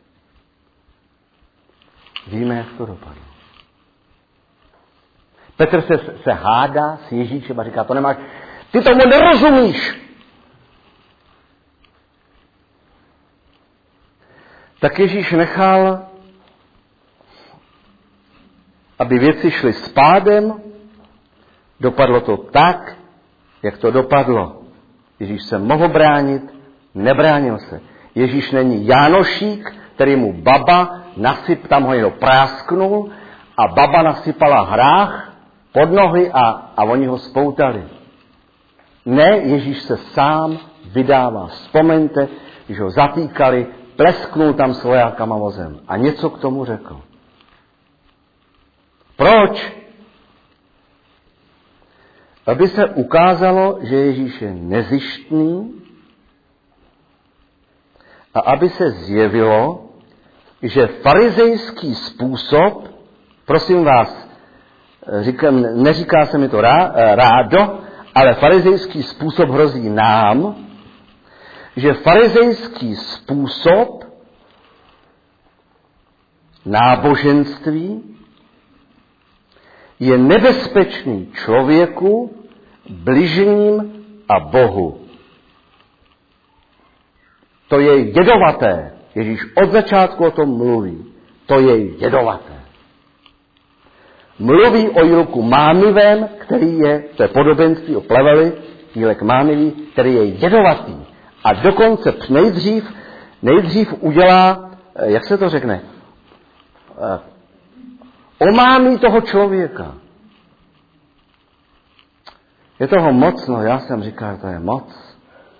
Víme, jak to dopadlo. Petr se, se hádá s Ježíšem a říká, to nemáš, ty tomu nerozumíš. Tak Ježíš nechal, aby věci šly spádem, dopadlo to tak, jak to dopadlo. Ježíš se mohl bránit, nebránil se. Ježíš není Jánošík, který mu baba nasyp, tam ho jeho prásknul a baba nasypala hrách pod nohy a, a oni ho spoutali. Ne, Ježíš se sám vydává. Vzpomeňte, když ho zatýkali, plesknul tam s vojákama vozem a něco k tomu řekl. Proč? Aby se ukázalo, že Ježíš je nezištný a aby se zjevilo, že farizejský způsob, prosím vás, říkám, neříká se mi to rá, rádo, ale farizejský způsob hrozí nám, že farizejský způsob náboženství je nebezpečný člověku, bližním a Bohu. To je jedovaté. Ježíš od začátku o tom mluví. To je jedovaté. Mluví o jílku mámivém, který je, to je podobenství o pleveli, jílek mámivý, který je jedovatý. A dokonce nejdřív, nejdřív udělá, jak se to řekne, eh, omámí toho člověka. Je toho moc, no já jsem říkal, že to je moc.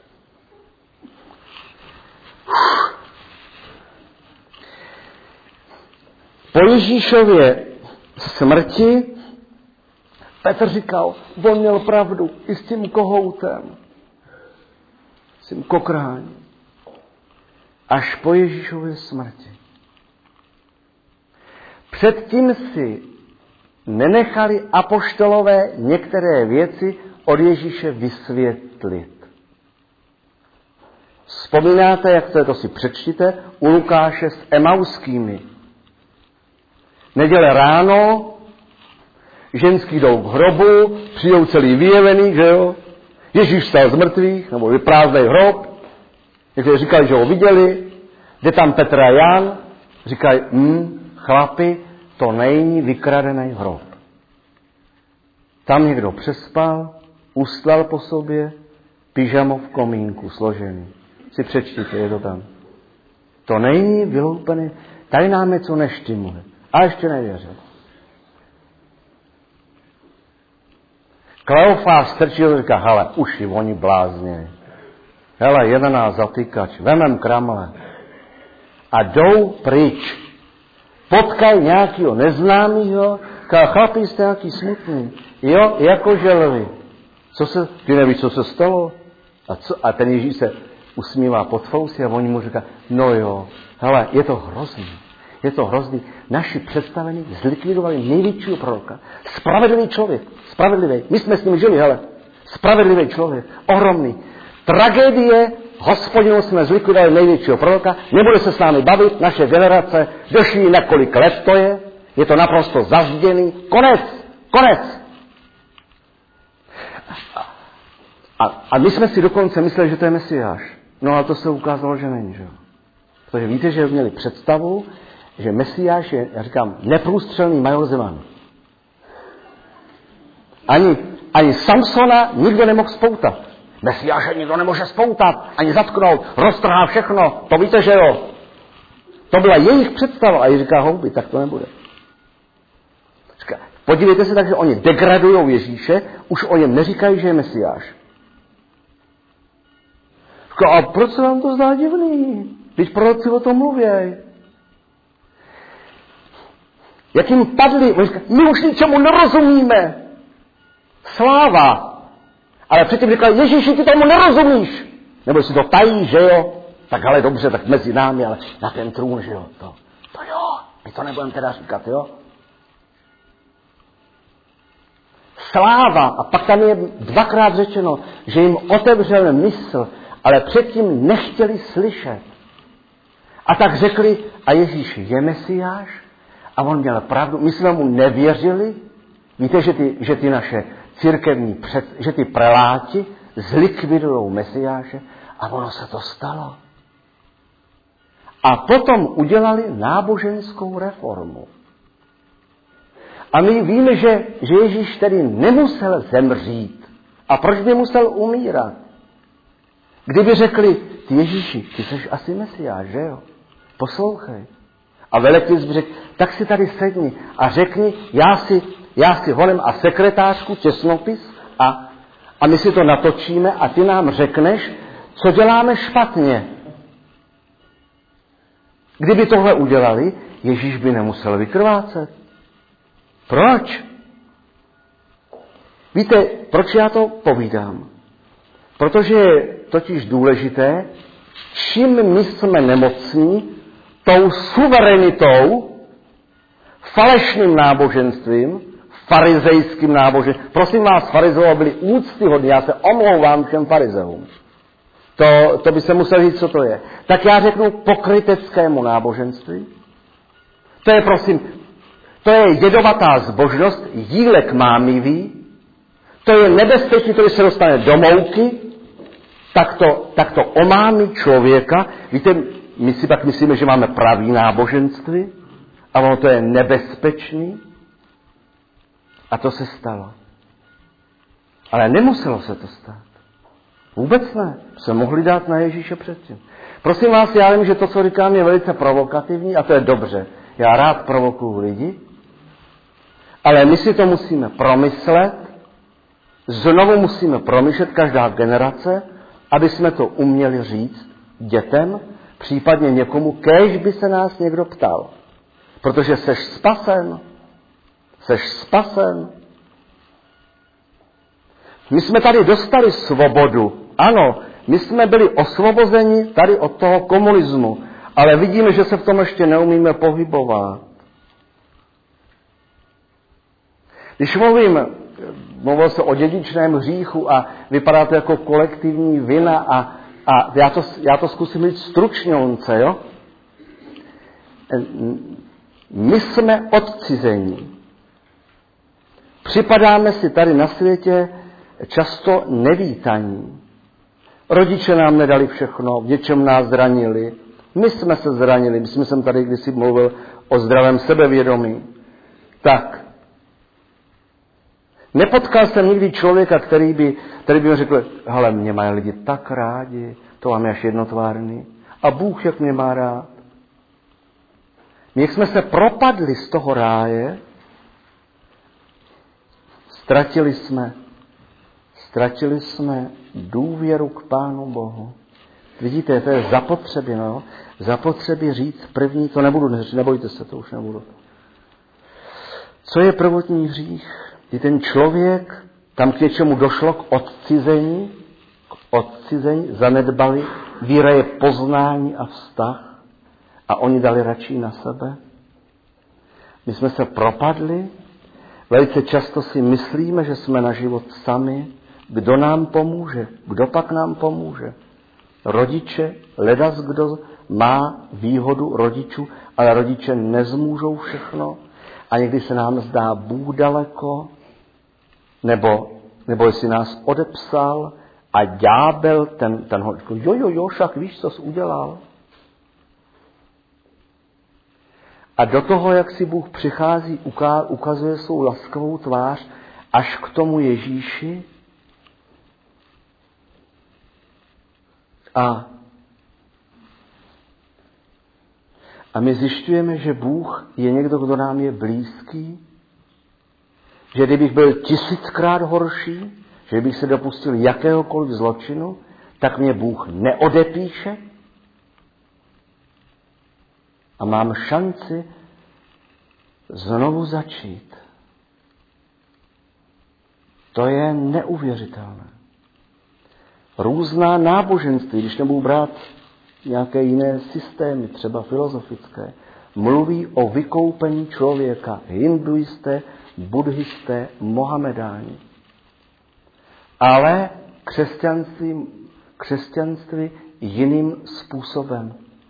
Po Ježíšově smrti Petr říkal, on měl pravdu i s tím kohoutem, s tím kokráním. Až po Ježíšově smrti. Předtím si nenechali apoštolové některé věci od Ježíše vysvětlit. Vzpomínáte, jak to, to si přečtěte, u Lukáše s Emauskými. Neděle ráno, ženský jdou k hrobu, přijdou celý vyjevený, že jo? Ježíš vstal z mrtvých, nebo vyprázdnej hrob. Někteří říkali, že ho viděli. Jde tam Petr a Jan, říkají, hm, chlapi, to není vykradený hrob. Tam někdo přespal, ustlal po sobě, pyžamo v komínku složený. Si přečtěte, je to tam. To není vyloupený, tady nám něco neštimuje. A ještě nevěřil. Kleofás strčil a říká, hele, už ji oni blázně. Hele, jedená zatýkač, vemem kramle. A jdou pryč. Potkaj nějakýho neznámýho, říká, chlapi, jste nějaký smutný. Jo, jako želvy. Co se, ty nevíš, co se stalo? A, co, a ten Ježíš se usmívá pod fousy a oni mu říká, no jo, hele, je to hrozný. Je to hrozný. Naši představení zlikvidovali největšího proroka. Spravedlivý člověk. Spravedlivý. My jsme s ním žili, hele. Spravedlivý člověk. Ohromný. Tragédie, Hospodinu, jsme zlikvidovali největšího proroka. Nebude se s námi bavit. Naše generace došli, na kolik let to je. Je to naprosto zazděný. Konec. Konec. A, a my jsme si dokonce mysleli, že to je Mesiáš. No ale to se ukázalo, že není, že jo. Protože víte, že měli představu, že Mesiáš je, já říkám, neprůstřelný major Zeman. Ani, ani Samsona nikdo nemohl spoutat. Mesiáše nikdo nemůže spoutat, ani zatknout, roztrhá všechno. To víte, že jo? To byla jejich představa. A říká, houby, tak to nebude. Říká, podívejte se tak, že oni degradují Ježíše, už o něm neříkají, že je Mesiáš. Říká, a proč se vám to zdá divný? Teď proroci o tom mluvěj. Jak jim padli, my už ničemu nerozumíme. Sláva. Ale předtím říkal, Ježíši, ty tomu nerozumíš. Nebo si to tají, že jo? Tak ale dobře, tak mezi námi, ale na ten trůn, že jo? To, to jo, my to nebudeme teda říkat, jo? Sláva. A pak tam je dvakrát řečeno, že jim otevřel mysl, ale předtím nechtěli slyšet. A tak řekli, a Ježíš je Mesiáš? A on měl pravdu. My jsme mu nevěřili. Víte, že ty, že ty naše církevní, před, že ty preláti zlikvidujou Mesiáše a ono se to stalo. A potom udělali náboženskou reformu. A my víme, že, že Ježíš tedy nemusel zemřít. A proč by musel umírat? Kdyby řekli, ty Ježíši, ty jsi asi Mesiáš, že jo? Poslouchej. A velekněz by řekl, tak si tady sedni a řekni, já si, já si honem a sekretářku těsnopis a, a my si to natočíme a ty nám řekneš, co děláme špatně. Kdyby tohle udělali, Ježíš by nemusel vykrvácet. Proč? Víte, proč já to povídám? Protože je totiž důležité, čím my jsme nemocní, tou suverenitou, falešným náboženstvím, farizejským náboženstvím. Prosím vás, farizeové byli úctyhodní, já se omlouvám všem farizeům. To, to by se musel říct, co to je. Tak já řeknu pokryteckému náboženství. To je, prosím, to je jedovatá zbožnost, jílek mámivý, to je nebezpečí, který se dostane do mouky, tak to, tak to omámí člověka. Víte, my si pak myslíme, že máme pravý náboženství a ono to je nebezpečný. A to se stalo. Ale nemuselo se to stát. Vůbec ne. Se mohli dát na Ježíše předtím. Prosím vás, já vím, že to, co říkám, je velice provokativní a to je dobře. Já rád provokuju lidi, ale my si to musíme promyslet, znovu musíme promýšlet každá generace, aby jsme to uměli říct dětem, případně někomu, kéž by se nás někdo ptal. Protože seš spasen. Seš spasen. My jsme tady dostali svobodu. Ano, my jsme byli osvobozeni tady od toho komunismu, ale vidíme, že se v tom ještě neumíme pohybovat. Když mluvím, mluvil se o dědičném hříchu a vypadá to jako kolektivní vina a, a já, to, já to zkusím říct stručňonce, jo? My jsme odcizení. Připadáme si tady na světě často nevítaní. Rodiče nám nedali všechno, v něčem nás zranili. My jsme se zranili, my jsem tady kdysi mluvil o zdravém sebevědomí. Tak. Nepotkal jsem nikdy člověka, který by, který by mi řekl, hele, mě mají lidi tak rádi, to mám až jednotvárný. A Bůh, jak mě má rád. My, jak jsme se propadli z toho ráje, ztratili jsme, ztratili jsme důvěru k Pánu Bohu. Vidíte, to je zapotřebí, no? Zapotřebí říct první, to nebudu říct, nebojte se, to už nebudu. Co je prvotní hřích? Je ten člověk, tam k něčemu došlo, k odcizení, k odcizení, zanedbali, víra je poznání a vztah a oni dali radši na sebe. My jsme se propadli, velice často si myslíme, že jsme na život sami. Kdo nám pomůže? Kdo pak nám pomůže? Rodiče, ledas kdo má výhodu rodičů, ale rodiče nezmůžou všechno a někdy se nám zdá Bůh daleko, nebo, nebo jestli nás odepsal a ďábel, ten, ten ho řekl, jo, jo, jo, však víš, co jsi udělal. A do toho, jak si Bůh přichází, ukazuje svou laskavou tvář až k tomu Ježíši. A, a my zjišťujeme, že Bůh je někdo, kdo nám je blízký, že kdybych byl tisíckrát horší, že bych se dopustil jakéhokoliv zločinu, tak mě Bůh neodepíše a mám šanci znovu začít. To je neuvěřitelné. Různá náboženství, když nebudu brát nějaké jiné systémy, třeba filozofické, mluví o vykoupení člověka. Hinduisté, buddhisté, mohamedáni. Ale křesťanství, křesťanství jiným způsobem.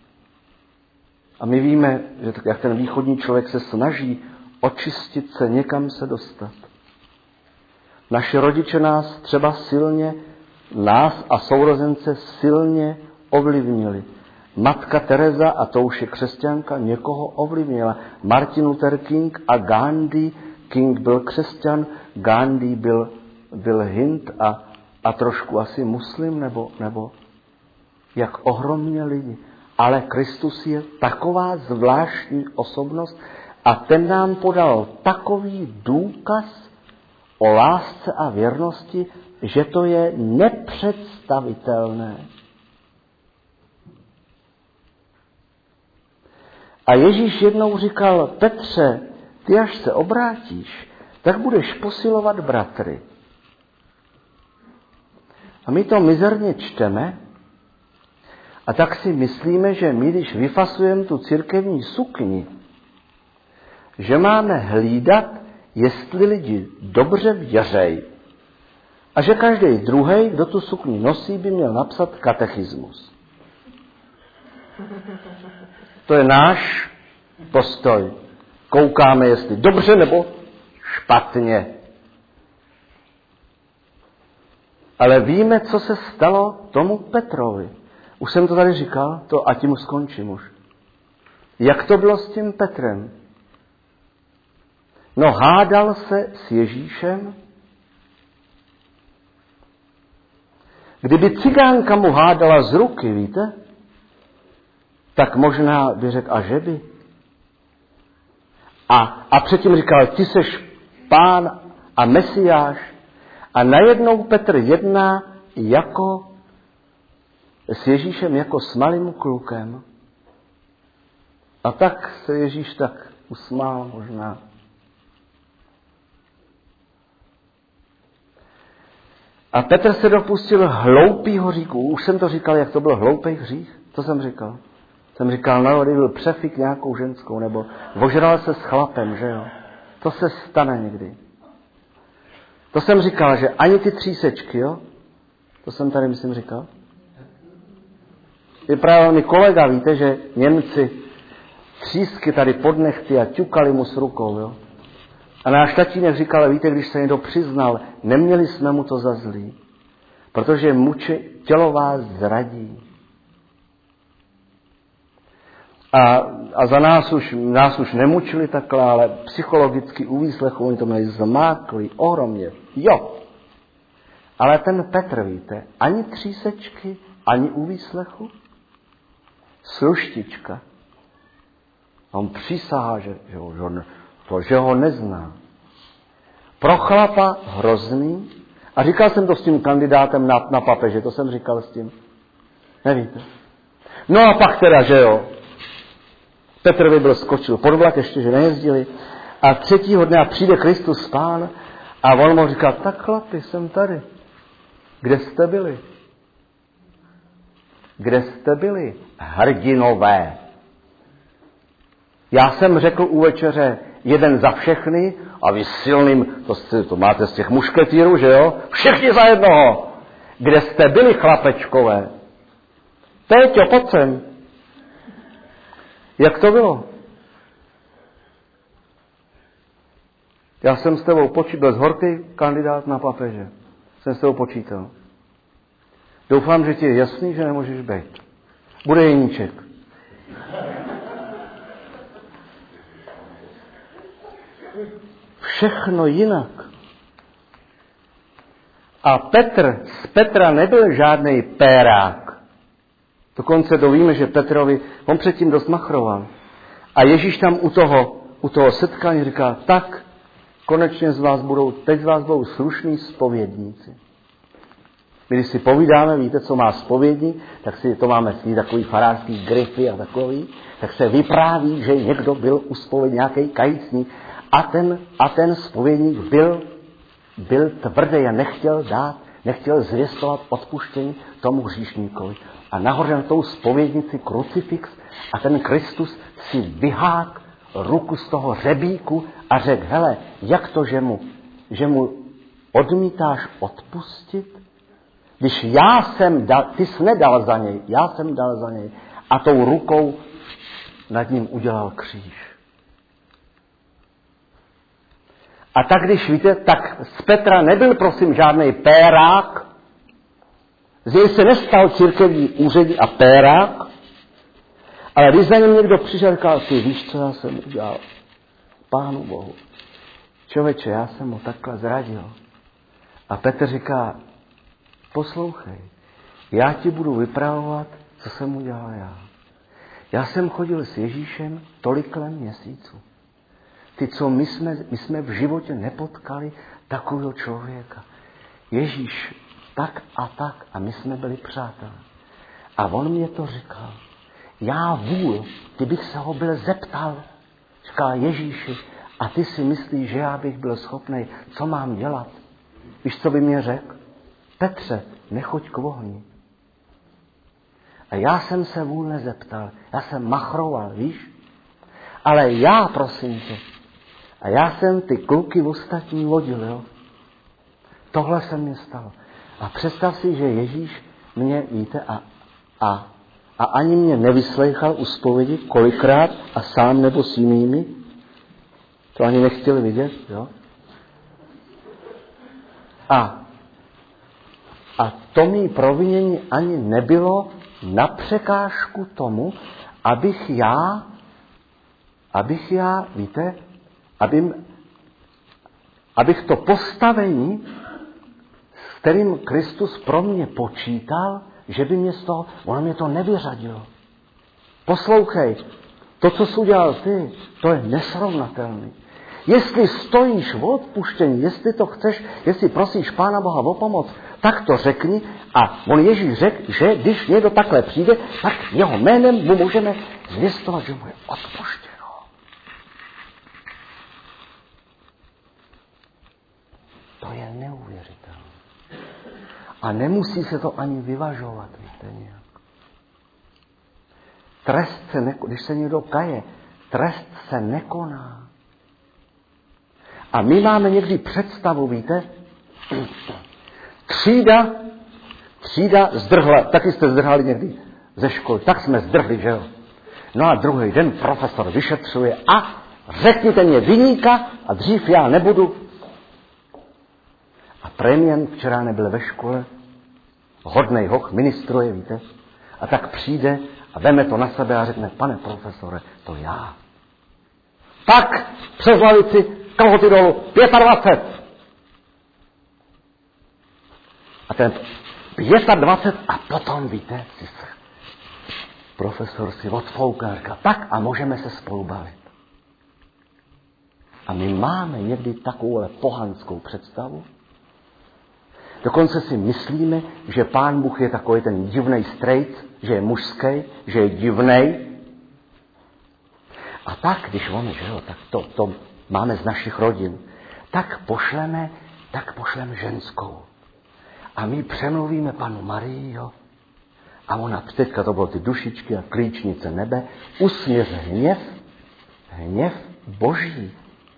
A my víme, že tak, jak ten východní člověk se snaží očistit se, někam se dostat. Naši rodiče nás třeba silně, nás a sourozence silně ovlivnili. Matka Teresa, a to už je křesťanka, někoho ovlivnila. Martin Luther King a Gandhi. King byl křesťan, Gandhi byl, byl Hind a, a trošku asi muslim, nebo, nebo jak ohromně lidi. Ale Kristus je taková zvláštní osobnost a ten nám podal takový důkaz o lásce a věrnosti, že to je nepředstavitelné. A Ježíš jednou říkal, Petře, ty až se obrátíš, tak budeš posilovat bratry. A my to mizerně čteme a tak si myslíme, že my, když vyfasujeme tu církevní sukni, že máme hlídat, jestli lidi dobře věřej. A že každý druhej, kdo tu sukni nosí, by měl napsat katechismus. To je náš postoj. Koukáme, jestli dobře nebo špatně. Ale víme, co se stalo tomu Petrovi. Už jsem to tady říkal, to a tím skončím už. Jak to bylo s tím Petrem? No, hádal se s Ježíšem. Kdyby cigánka mu hádala z ruky, víte, tak možná by řekl, a že by. A, a předtím říkal, ty seš Pán a Mesiáš. A najednou Petr jedná jako s Ježíšem jako s malým klukem. A tak se Ježíš tak usmál možná. A Petr se dopustil hloupýho hříchu. Už jsem to říkal, jak to byl hloupý hřích. Co jsem říkal? Jsem říkal, no, kdyby byl přefik nějakou ženskou, nebo ožral se s chlapem, že jo. To se stane někdy. To jsem říkal, že ani ty třísečky, jo. To jsem tady, myslím, říkal. Vyprávěl mi kolega, víte, že Němci třísky tady pod nechty a ťukali mu s rukou, jo. A náš tatínek říkal, víte, když se někdo přiznal, neměli jsme mu to za zlý, protože muče, tělo vás zradí. A, a za nás už, nás už nemučili takhle, ale psychologicky u výslechu oni to měli zmáklý, ohromně. Jo. Ale ten Petr, víte, ani třísečky, ani u výslechu. Sluštička. On přísahá, že, že, že, to, že ho nezná. Pro chlapa hrozný. A říkal jsem to s tím kandidátem na, na papeže, to jsem říkal s tím. Nevíte. No a pak teda, že jo. Petr byl skočil pod vlak, ještě, že nejezdili. A třetího dne přijde Kristus Pán a on mu říká, tak chlapi, jsem tady. Kde jste byli? Kde jste byli? Hrdinové. Já jsem řekl u večeře jeden za všechny a vy silným, to, to máte z těch mušketýrů, že jo? Všichni za jednoho. Kde jste byli, chlapečkové? Teď, jo, pojď sem. Jak to bylo? Já jsem s tebou počítal, byl zhorký kandidát na papeže. Jsem s tebou počítal. Doufám, že ti je jasný, že nemůžeš být. Bude Jeníček. Všechno jinak. A Petr, z Petra nebyl žádnej pérák. Dokonce dovíme, že Petrovi, on předtím dost machroval. A Ježíš tam u toho, u toho setkání říká, tak konečně z vás budou, teď z vás budou slušní zpovědníci. My když si povídáme, víte, co má zpovědník, tak si to máme si takový farářský grify a takový, tak se vypráví, že někdo byl u zpovědní, nějaký kajícník a ten, a ten zpovědník byl, byl tvrdý a nechtěl dát, nechtěl zvěstovat odpuštění tomu hříšníkovi. A nahoře na tou zpovědnici krucifix a ten Kristus si vyhák ruku z toho řebíku a řekl, hele, jak to, že mu, že mu odmítáš odpustit? Když já jsem dal, ty jsi nedal za něj, já jsem dal za něj a tou rukou nad ním udělal kříž. A tak když víte, tak z Petra nebyl prosím žádnej pérák, z něj se nestal církevní úřední a pérák, ale když za něm někdo přišel, říkal, ty víš, co já jsem udělal? Pánu Bohu. Člověče, já jsem mu takhle zradil. A Petr říká, poslouchej, já ti budu vypravovat, co jsem udělal já. Já jsem chodil s Ježíšem tolik let měsíců. Ty, co my jsme, my jsme v životě nepotkali takového člověka. Ježíš tak a tak a my jsme byli přátelé. A on mě to říkal. Já vůl, ty bych se ho byl zeptal. Říkal Ježíši, a ty si myslíš, že já bych byl schopný, co mám dělat? Víš, co by mě řekl? Petře, nechoď k ohni. A já jsem se vůl nezeptal. Já jsem machroval, víš? Ale já, prosím tě, a já jsem ty kluky ostatní vodil, jo? Tohle se mě stalo. A představ si, že Ježíš mě, víte, a, a, a ani mě nevyslechal u zpovědi kolikrát a sám nebo s jinými. To ani nechtěli vidět, jo? A, a to mý provinění ani nebylo na překážku tomu, abych já, abych já, víte, aby, abych to postavení, s kterým Kristus pro mě počítal, že by mě z toho, ono mě to nevyřadilo. Poslouchej, To, co jsi udělal ty, to je nesrovnatelný. Jestli stojíš v odpuštění, jestli to chceš, jestli prosíš Pána Boha o pomoc, tak to řekni. A on Ježíš řekl, že když někdo takhle přijde, tak jeho jménem mu můžeme zvěstovat, že mu je odpuštěno. To je neuvěřitelné. A nemusí se to ani vyvažovat, víte nějak. Trest se nekoná, když se někdo kaje, trest se nekoná. A my máme někdy představu, víte, třída, třída zdrhla, taky jste zdrhali někdy ze školy, tak jsme zdrhli, že jo. No a druhý den profesor vyšetřuje a řekněte mě viníka a dřív já nebudu. A premiér včera nebyl ve škole, hodnej hoch, ministruje, víte, a tak přijde a veme to na sebe a řekne, pane profesore, to já. Tak přes lavici, kalhoty dolů, dvacet pět. A ten dvacet pět a potom, víte, si se, profesor si odfouká a říká, tak a můžeme se spolu bavit. A my máme někdy takovouhle pohanskou představu. Dokonce si myslíme, že Pán Bůh je takový ten divnej strejc, že je mužský, že je divnej. A tak, když on, že jo, tak to, to máme z našich rodin, tak pošleme, tak pošleme ženskou. A my přemluvíme panu Marii, jo. A ona, teďka to bylo ty dušičky a klíčnice nebe, usměř hněv, hněv boží.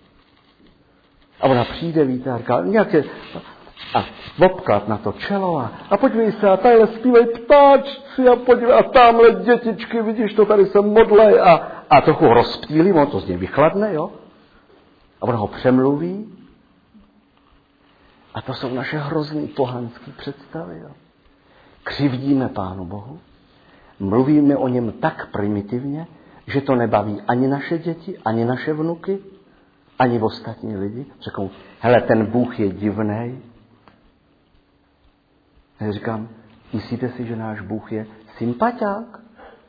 A ona přijde, víte, a říká, nějaké, a obklad na to čelo a, a podívej se, a tadyhle zpívají ptáčci a podívej, a tamhle dětičky, vidíš to, tady se modlej a, a trochu ho rozptýlí, on to z něj vychladne, jo. A on ho přemluví. A to jsou naše hrozný pohanský představy, jo. Křivdíme Pánu Bohu, mluvíme o něm tak primitivně, že to nebaví ani naše děti, ani naše vnuky, ani ostatní lidi. Řeknou, hele, ten Bůh je divnej. Já říkám, myslíte si, že náš Bůh je sympatiák?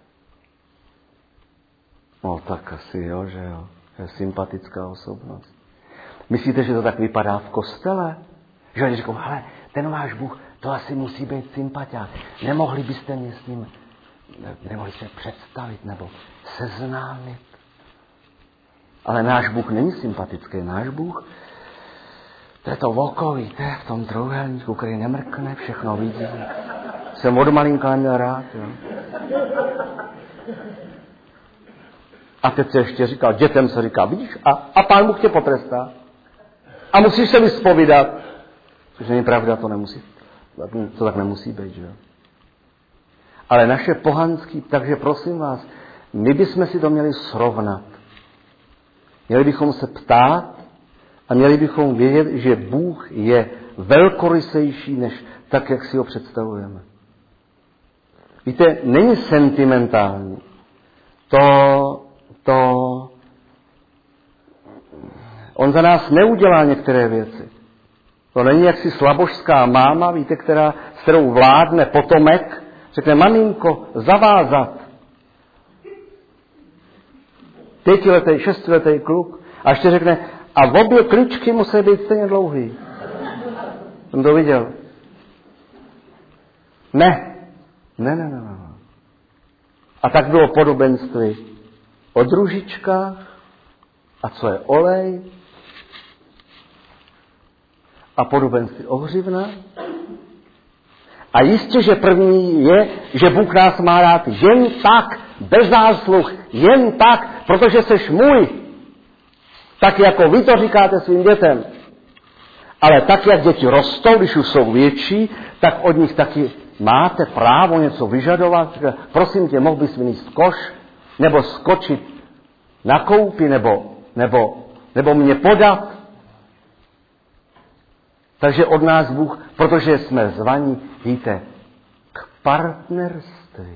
No tak asi jo, že jo. Je sympatická osobnost. Myslíte, že to tak vypadá v kostele? Že oni říkají, hele, ten váš Bůh, to asi musí být sympatiák. Nemohli byste mě s ním, nemohli se představit nebo seznámit. Ale náš Bůh není sympatický. Náš Bůh, to je to oko, víte, v tom trojúhelníku, který nemrkne, všechno vidí. Jsem od malinka neměl rád, jo. A teď se ještě říkal, dětem se říká, vidíš, a, a Pán Bůh tě potrestá. A musíš se vyspovídat. Což není pravda, to nemusí, to tak nemusí být, že jo. Ale naše pohanský, takže prosím vás, my bychom si to měli srovnat. Měli bychom se ptát a měli bychom vědět, že Bůh je velkorysejší, než tak, jak si ho představujeme. Víte, není sentimentální. To, to, on za nás neudělá některé věci. To není jaksi slabožská máma, víte, která, s kterou vládne potomek, řekne, maminko, zavázat. Pětiletý, šestiletý kluk a ještě řekne, a v obě kličky musí být stejně dlouhý. Jsem to viděl. Ne. Ne, ne, ne, ne. A tak bylo podobenství o družičkách a co je olej a podobenství o hřivna. A jistě, že první je, že Bůh nás má rád jen tak, bez zásluh, jen tak, protože seš můj. Tak jako vy to říkáte svým dětem. Ale tak, jak děti rostou, když už jsou větší, tak od nich taky máte právo něco vyžadovat. Prosím tě, mohl bys vyníst koš, nebo skočit na koupi, nebo, nebo, nebo mě podat. Takže od nás Bůh, protože jsme zvaní, víte, k partnerství.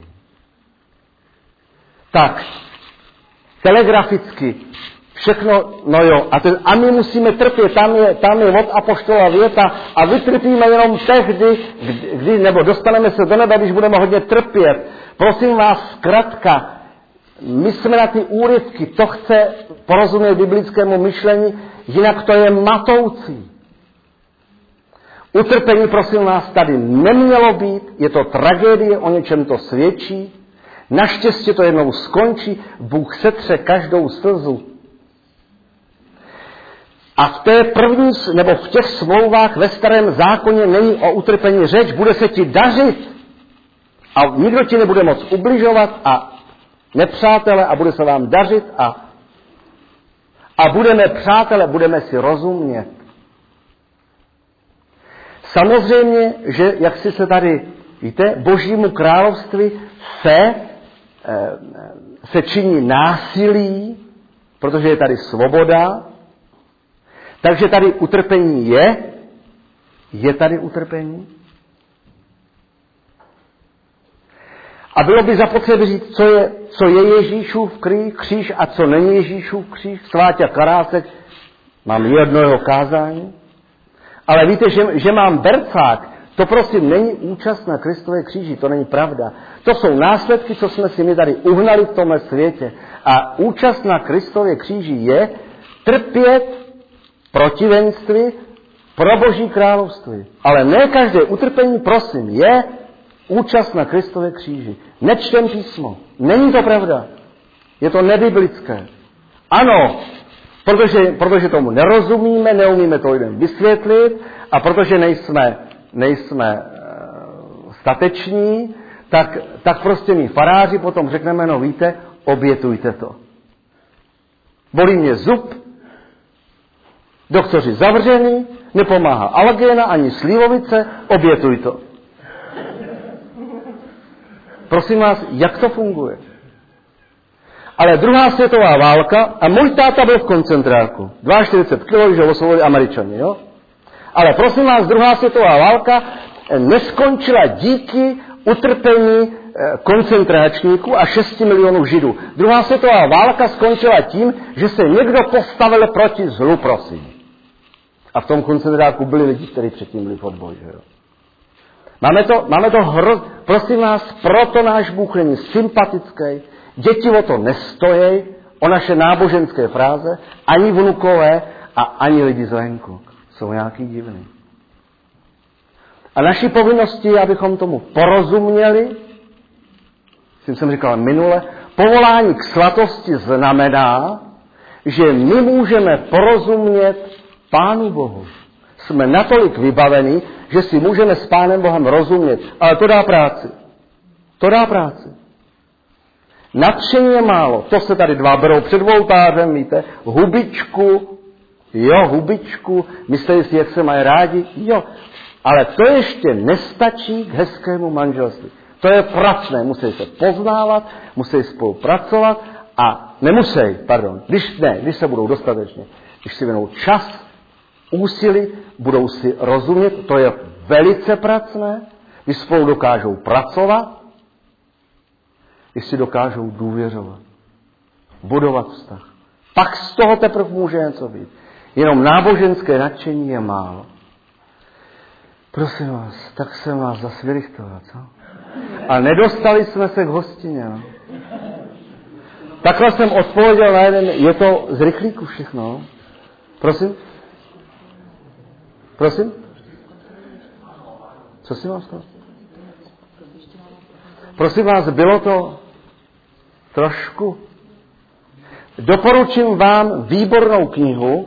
Tak, telegraficky, všechno, no jo, a, ten, a my musíme trpět, tam je, tam je od apoštola věta a vytrpíme jenom tehdy, kdy, kdy, nebo dostaneme se do nebe, když budeme hodně trpět. Prosím vás, zkrátka, My jsme na ty úryvky, to chce porozumět biblickému myšlení, jinak to je matoucí. Utrpení, prosím vás, tady nemělo být, je to tragédie, o něčem to svědčí. Naštěstí to jednou skončí, Bůh setře každou slzu. A v té první, nebo v těch smlouvách ve Starém zákoně není o utrpení řeč, bude se ti dařit a nikdo ti nebude moc ubližovat a nepřátele a bude se vám dařit a, a budeme přátelé, budeme si rozumět. Samozřejmě, že jak si se tady, víte, Božímu království se, se činí násilí, protože je tady svoboda, takže tady utrpení je, je tady utrpení. A bylo by zapotřebí říct, co je, co je Ježíšův kříž a co není Ježíšův kříž. Sváťa Karásek, mám jedno jeho kázání. Ale víte, že, že mám bercák, to prosím není účast na Kristově kříži, to není pravda. To jsou následky, co jsme si my tady uhnali v tomhle světě. A účast na Kristově kříži je trpět protivenství pro Boží království. Ale ne každé utrpení, prosím, je účast na Kristově kříži. Nečtem písmo. Není to pravda. Je to nebiblické. Ano, protože, protože tomu nerozumíme, neumíme to lidem vysvětlit a protože nejsme, nejsme uh, stateční, tak, tak prostě my faráři potom řekneme, no víte, obětujte to. Bolí mě zub, doktoři zavřený, nepomáhá algéna ani slivovice, obětuj to. Prosím vás, jak to funguje? Ale druhá světová válka, a můj táta byl v koncentráku, čtyřicet dva kilogramů, že osvobodili Američani, jo? Ale prosím vás, druhá světová válka neskončila díky utrpení koncentráčníků a šesti milionů Židů. Druhá světová válka skončila tím, že se někdo postavil proti zlu, prosím. A v tom koncentráku byli lidi, kteří předtím byli v odboji, že jo? Máme to, máme to hroz... Prosím vás, proto náš Bůh není sympatický, děti o to nestojí, o naše náboženské fráze, ani vnukové a ani lidi zvenku. Jsou nějaký divný. A naší povinností je, abychom tomu porozuměli, tím jsem říkal minule, povolání k svatosti znamená, že my můžeme porozumět Pánu Bohu. Jsme natolik vybaveni, že si můžeme s Pánem Bohem rozumět. Ale to dá práci. To dá práci. Nadšení je málo. To se tady dva berou před oltářem, víte, hubičku, jo, hubičku, myslí si, jak se mají rádi, jo. Ale to ještě nestačí k hezkému manželství. To je pracné, musí se poznávat, musí spolupracovat a nemusí, pardon, když ne, když se budou dostatečně, když si věnou čas, úsilí, budou si rozumět, to je velice pracné, když spolu dokážou pracovat, když si dokážou důvěřovat, budovat vztah. Pak z toho teprve může něco být. Jenom náboženské nadšení je málo. Prosím vás, tak jsem vás zasvilichtoval, co? A nedostali jsme se k hostině, no. Takhle jsem odpověděl na jeden, je to z rychlíku všechno. Prosím? Prosím? Co si mám z toho? Prosím vás, bylo to trošku. Doporučím vám výbornou knihu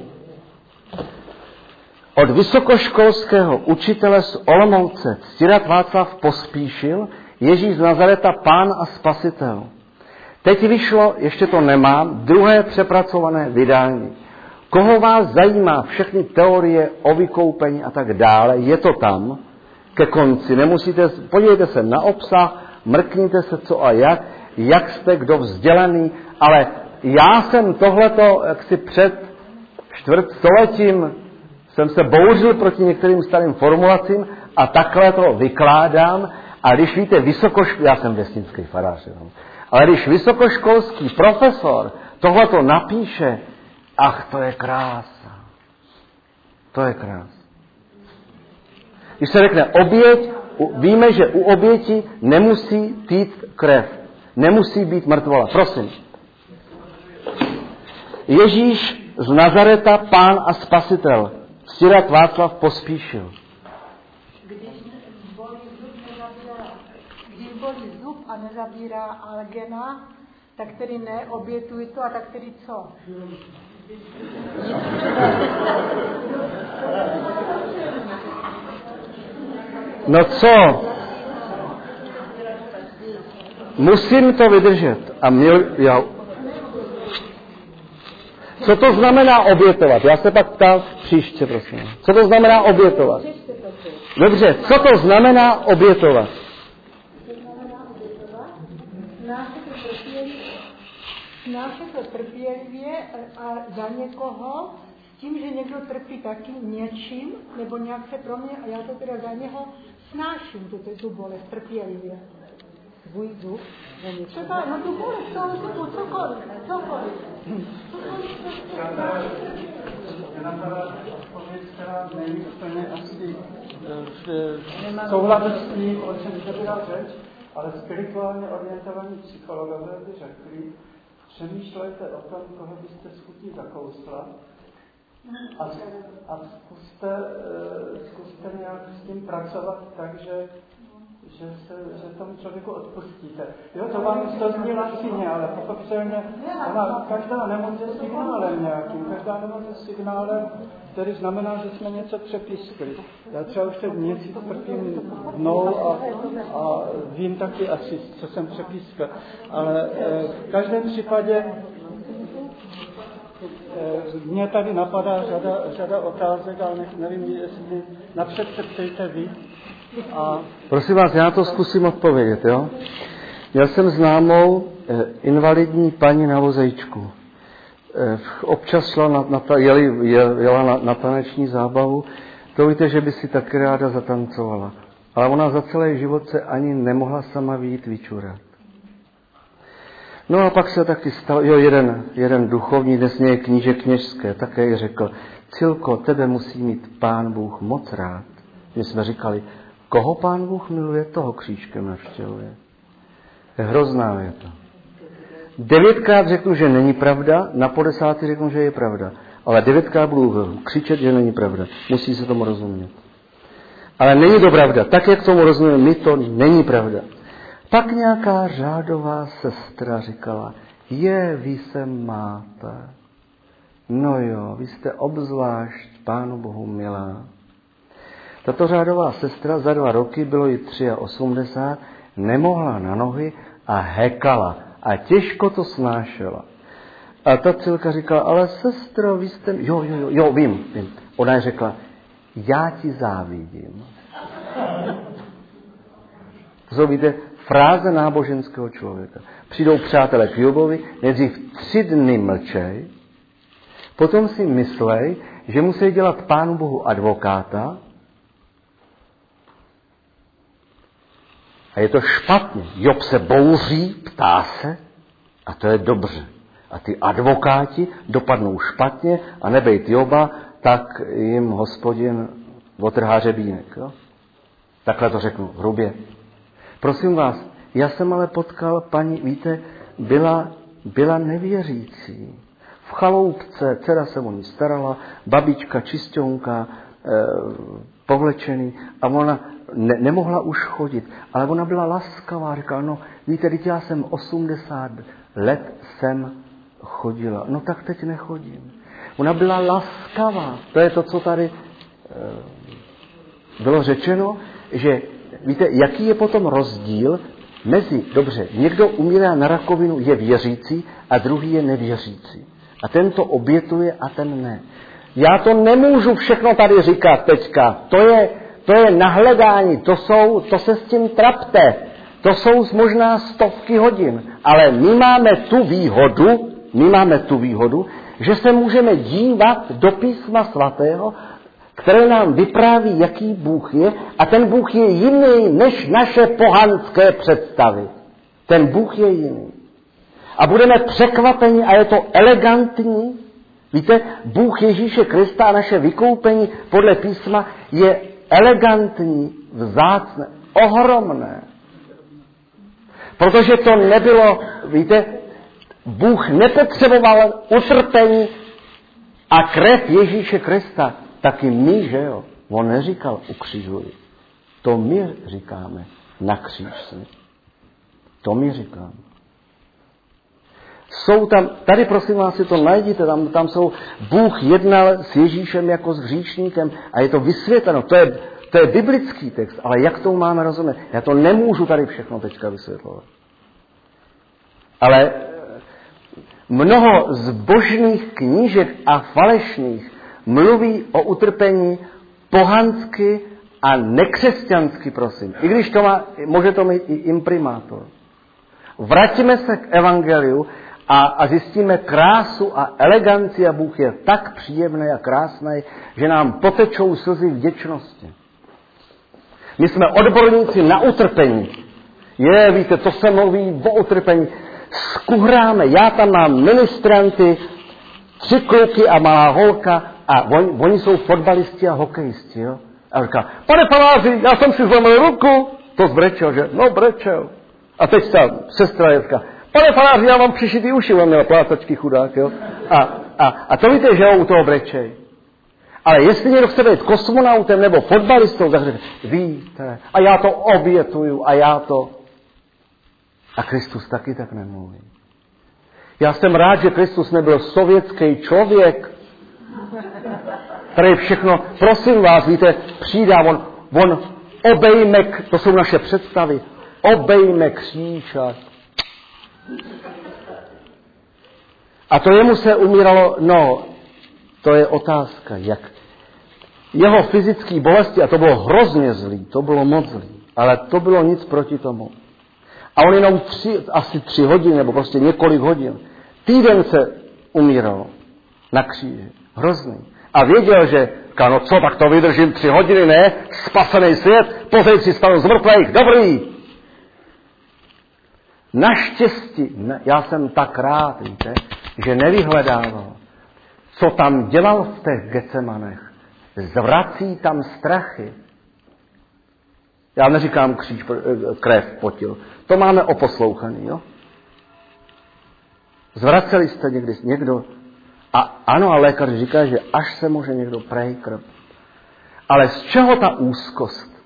od vysokoškolského učitele z Olomouce, Ctirad Václav Pospíšil, Ježíš z Nazareta, Pán a Spasitel. Teď vyšlo, ještě to nemám, druhé přepracované vydání. Koho vás zajímá všechny teorie o vykoupení a tak dále, je to tam, ke konci. Nemusíte, podívejte se na obsah, mrkněte se co a jak, jak jste kdo vzdělaný, ale já jsem tohleto, jak si před čtvrtstoletím jsem se bouřil proti některým starým formulacím a takhle to vykládám. A když víte, vysokoškolský, já jsem vesnický farář, no. Ale když vysokoškolský profesor tohleto napíše, ach, to je krása. To je krása. Když se řekne oběť, víme, že u oběti nemusí týct krev. nemusí být mrtvola. Prosím. Ježíš z Nazareta, pán a spasitel. Ctirad Václav Pospíšil. Když bolí zub, nezabírá, když bolí zub a nezabírá algena, tak tedy neobětuj to, a tak tedy co? No co? Musím to vydržet. A měl, já... Co to znamená obětovat? Já se pak ptám příště, prosím. Co to znamená obětovat? Dobře, co to znamená obětovat? Snášet to trpělivě a za někoho, s tím, že někdo trpí taky něčím, nebo nějak se pro mě, a já to teda za něho snáším, tuto tu bolest trpělivě. Svůj zub, třeba, no tu bolest, toho zubu, cokoliv, cokoliv. Je napadá odpověď, která není úplně asi v souladu s tím, o čem se byla řeč, ale spirituálně orientovaní psychologové by řekli, přemýšlejte o tom, koho byste schutí zakousla a, a zkuste, zkuste nějak s tím pracovat tak, že, že, se, že tomu člověku odpustíte. Jo, to vám to zní lacině, ale pochopitelně ona, každá nemoc je signálem nějakým, každá nemoc je signálem, který znamená, že jsme něco přepískli. Já třeba už teď měsíc trpím dnou a, a vím taky asi, co jsem přepískl. Ale e, v každém případě e, mě tady napadá řada, řada otázek, ale nevím, jestli napřed se ptejte vy. A... Prosím vás, já to zkusím odpovědět, jo? Já jsem známou eh, invalidní paní na vozejčku. Eh, občas šla na, na ta, jeli, jela na, na taneční zábavu. To víte, že by si taky ráda zatancovala. Ale ona za celý život se ani nemohla sama vyjít vyčurat. No a pak se taky stal, jo, jeden, jeden duchovní, dnes je kníže kněžské, také řekl, Cilko, tebe musí mít Pán Bůh moc rád. My jsme říkali, koho Pán Bůh miluje, toho křížkem navštěvuje. Je hrozná věta. Devětkrát řeknu, že není pravda, na po desátý řeknu, že je pravda. Ale devětkrát budu křičet, že není pravda. Musí se tomu rozumět. Ale není to pravda. Tak, jak tomu rozumíme my, to není pravda. Pak nějaká řádová sestra říkala, je, vy se máte. No jo, vy jste obzvlášť Pánu Bohu milá. Tato řádová sestra za dva roky, bylo jí osmdesát tři, nemohla na nohy a hekala. A těžko to snášela. A ta Cilka říkala, ale sestro, vy jste... Jo, jo, jo, jo, vím, vím. Ona je řekla, já ti závidím. To jsou, víte, fráze náboženského člověka. Přijdou přátelé k Jobovi, nejdřív tři dny mlčej, potom si myslej, že musí dělat Pánu Bohu advokáta, a je to špatně. Job se bouří, ptá se, a to je dobře. A ty advokáti dopadnou špatně a nebejt Joba, tak jim Hospodin otrhá řebínek. Jo? Takhle to řeknu hrubě. Prosím vás, já jsem ale potkal paní, víte, byla, byla nevěřící. V chaloupce, dcera se o ní starala, babička, čisťonka, eh, povlečený a ona ne, nemohla už chodit, ale ona byla laskavá, říkala, no víte, teď já jsem osmdesát let jsem chodila, no tak teď nechodím. Ona byla laskavá, to je to, co tady e, bylo řečeno, že víte, jaký je potom rozdíl mezi, dobře, někdo umírá na rakovinu, je věřící a druhý je nevěřící. A ten to obětuje a ten ne. Já to nemůžu všechno tady říkat teďka, to je, to je nahledání, to, jsou, to se s tím trapte, to jsou možná stovky hodin, ale my máme tu výhodu, my máme tu výhodu, že se můžeme dívat do písma svatého, které nám vypráví, jaký Bůh je, a ten Bůh je jiný než naše pohanské představy. Ten Bůh je jiný. A budeme překvapeni a je to elegantní. Víte, Bůh Ježíše Krista a naše vykoupení podle písma je elegantní, vzácné, ohromné. Protože to nebylo, víte, Bůh nepotřeboval utrpení a krev Ježíše Krista, taky my, že jo? On neříkal ukřižuj. To my říkáme, na kříž si. To my říkáme. Jsou tam, tady prosím vás si to najděte, tam, tam jsou, Bůh jednal s Ježíšem jako s hříšníkem a je to vysvětleno. To je, to je biblický text, ale jak to máme rozumět? Já to nemůžu tady všechno teďka vysvětlovat. Ale mnoho zbožných knížek a falešných mluví o utrpení pohansky a nekřesťansky, prosím. I když to má, může to mít i imprimátor. Vraťme se k evangeliu a, a zjistíme krásu a eleganci a Bůh je tak příjemný a krásný, že nám potečou slzy vděčnosti. My jsme odborníci na utrpení. Je, víte, to se mluví o utrpení. Skuhráme, já tam mám ministranty, tři kluky a malá holka a on, oni jsou fotbalisti a hokejisti, jo. A říká, pane faráři, já jsem si zlomil ruku. To zbrečel, že? No, brečel. A teď ta sestra je říká, pane faráři, já mám přišitý uši, on měl plácačky chudák, jo. A, a, a to víte, že ho u toho brečej. Ale jestli někdo chce být kosmonautem nebo fotbalistou, tak řekne, víte, a já to obětuju, a já to... A Kristus taky tak nemluví. Já jsem rád, že Kristus nebyl sovětský člověk, který všechno, prosím vás, víte, přidá, on, on obejme, to jsou naše představy, obejme kříž a... a to jemu se umíralo, no, to je otázka, jak jeho fyzické bolesti, a to bylo hrozně zlý, to bylo moc zlý, ale to bylo nic proti tomu. A on jenom tři, asi tři hodiny, nebo prostě několik hodin, týden se umíral na kříži, hrozný. A věděl, že, no co, tak to vydržím tři hodiny, ne, spasený svět, pozej si stanu z mrtvých, dobrý. Naštěstí, ne, já jsem tak rád, víte, že nevyhledával, co tam dělal v těch Getsemanech. Zvrací tam strachy. Já neříkám kříž, krev potil. To máme oposlouchaný, jo? Zvraceli jste někdy někdo? A ano, a lékař říká, že až se může někdo prej krv. Ale z čeho ta úzkost?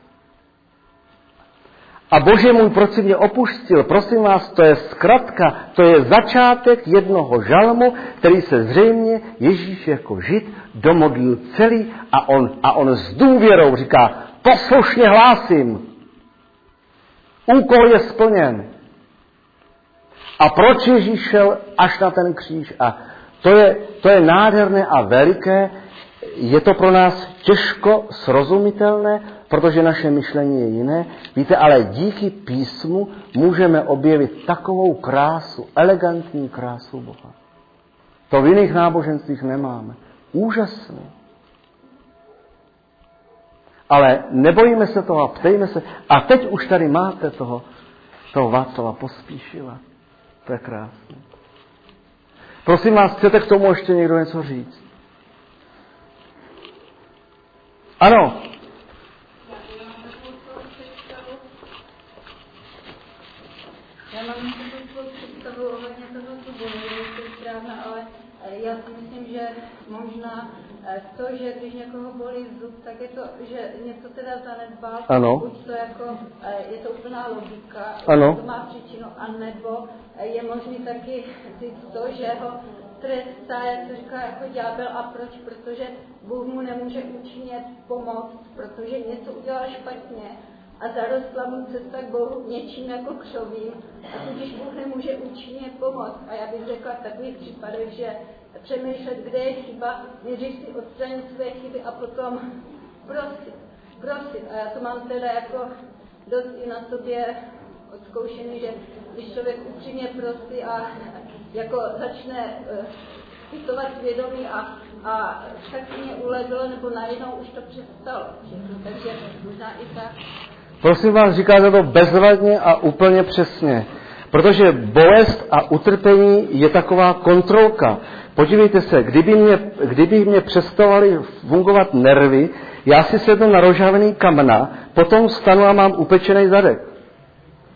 A Bože můj, proč si mě opustil? Prosím vás, to je zkratka, to je začátek jednoho žalmu, který se zřejmě Ježíš jako žid domodlil celý a on, a on s důvěrou říká, poslušně hlásím. Úkol je splněn. A proč Ježíš šel až na ten kříž? A to je, to je nádherné a veliké. Je to pro nás těžko srozumitelné, protože naše myšlení je jiné. Víte, ale díky písmu můžeme objevit takovou krásu, elegantní krásu Boha. To v jiných náboženstvích nemáme. Úžasné. Ale nebojíme se toho a ptejme se. A teď už tady máte toho, toho Václava Pospíšila. To je krásné. Prosím vás, chcete k tomu ještě někdo něco říct? Ano. Já mám takovou představu ohledně toho zubu, je to správné, ale já si myslím, že možná to, že když někoho bolí zub, tak je to, že něco teda zanedbal, ano. Buď to jako, je to úplná logika, ano. To má příčinu, anebo je možný taky říct to, že ho trestá, jak se říká, jako ďábel. A proč? Protože Bůh mu nemůže účinně pomoct, protože něco udělal špatně a zarostla mu cesta k Bohu něčím jako křovím a tudíž Bůh nemůže účinně pomoct. A já bych řekla v takových případech, že přemýšlet, kde je chyba, nejdřív si odstranit své chyby a potom prosit, prosit. A já to mám teda jako dost i na sobě odzkoušený, že když člověk upřímně prosí a jako začne uh, zpytovat svědomí a, a tak mě uledlo, nebo najednou už to přestalo. Takže možná i tak. Prosím vás, říkáte to bezvadně a úplně přesně. Protože bolest a utrpení je taková kontrolka. Podívejte se, kdyby mě, kdyby mě přestaly fungovat nervy, já si sednu na rozžhavený kamna, potom vstanu a mám upečený zadek.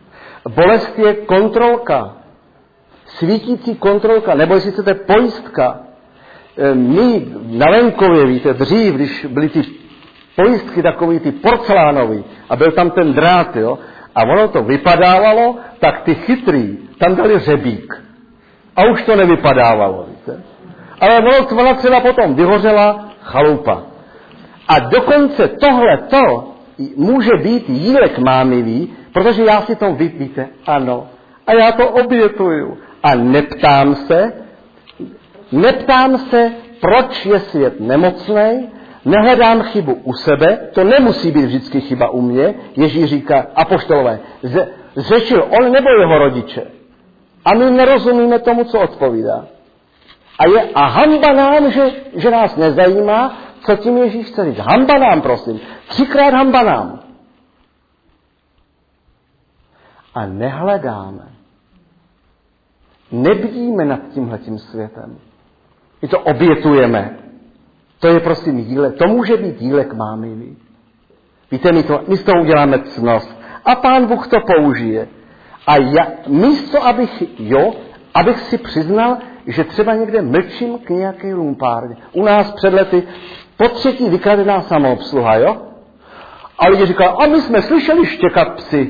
Bolest je kontrolka. Svítící kontrolka, nebo jestli chcete pojistka. My na venkově, víte, dřív, když byly ty pojistky takový ty porcelánový a byl tam ten drát, jo, a ono to vypadávalo, tak ty chytrý tam dali řebík. A už to nevypadávalo, víte. Ale ono, ona třeba potom vyhořela chalupa. A dokonce tohleto může být jílek mámivý, protože já si to vypíte, ano. A já to obětuju. A neptám se, neptám se, proč je svět nemocnej, nehledám chybu u sebe, to nemusí být vždycky chyba u mě, Ježíš říká, apoštolové, zřešil on nebo jeho rodiče. A my nerozumíme tomu, co odpovídá. A je a hanba nám, že, že nás nezajímá, co tím Ježíš chce říct. Hanba nám, prosím. Třikrát hanba nám. A nehledáme. Nebdíme nad tímhletím světem. My to obětujeme. To je prosím jílek. To může být jílek mámivý. Víte, my, to, my z toho uděláme ctnost. A Pán Bůh to použije. A já, místo, abych, jo, abych si přiznal, že třeba někde mlčím k nějaké lumpárně. U nás před lety po třetí vykradená samoobsluha, jo? A lidi říkají, a my jsme slyšeli štěkat psy.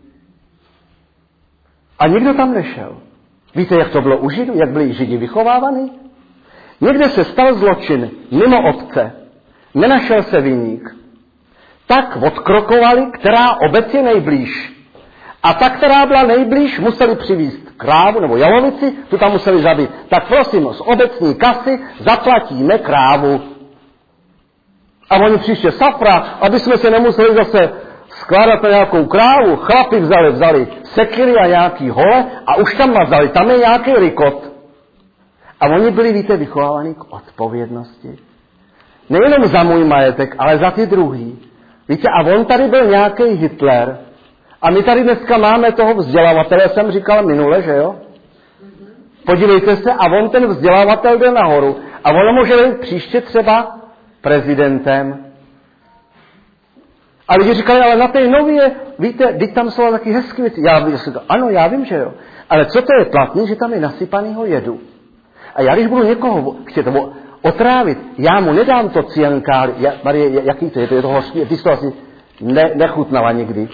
A nikdo tam nešel. Víte, jak to bylo u Židů, jak byli Židi vychovávaní? Někde se stal zločin mimo obce. Nenašel se viník. Tak odkrokovali, která obec je nejblíž. A ta, která byla nejblíž, museli přivést krávu nebo jalovici, tu tam museli zabít. Tak prosím, z obecní kasy zaplatíme krávu. A oni příště safra, aby jsme se nemuseli zase skládat na nějakou krávu, chlapi vzali, vzali sekiry a nějaký hole a už tam mazali, tam je nějaký rikot. A oni byli, víte, vychovávaní k odpovědnosti. Nejenom za můj majetek, ale za ty druhý. Víte, a on tady byl nějaký Hitler. A my tady dneska máme toho vzdělavatele, jsem říkal minule, že jo? Podívejte se, a on ten vzdělavatel jde nahoru. A ono může být příště třeba prezidentem. A lidi říkali, ale na té nově, víte, teď tam jsou taky hezké věci. Já, ano, já vím, že jo. Ale co to je platný, že tam je nasypanýho jedu. A já, když budu někoho chtět otrávit, já mu nedám to ciankáli. Já, Marie, jaký to je? To je to hořký, ty jsi to asi ne, nechutnala nikdy.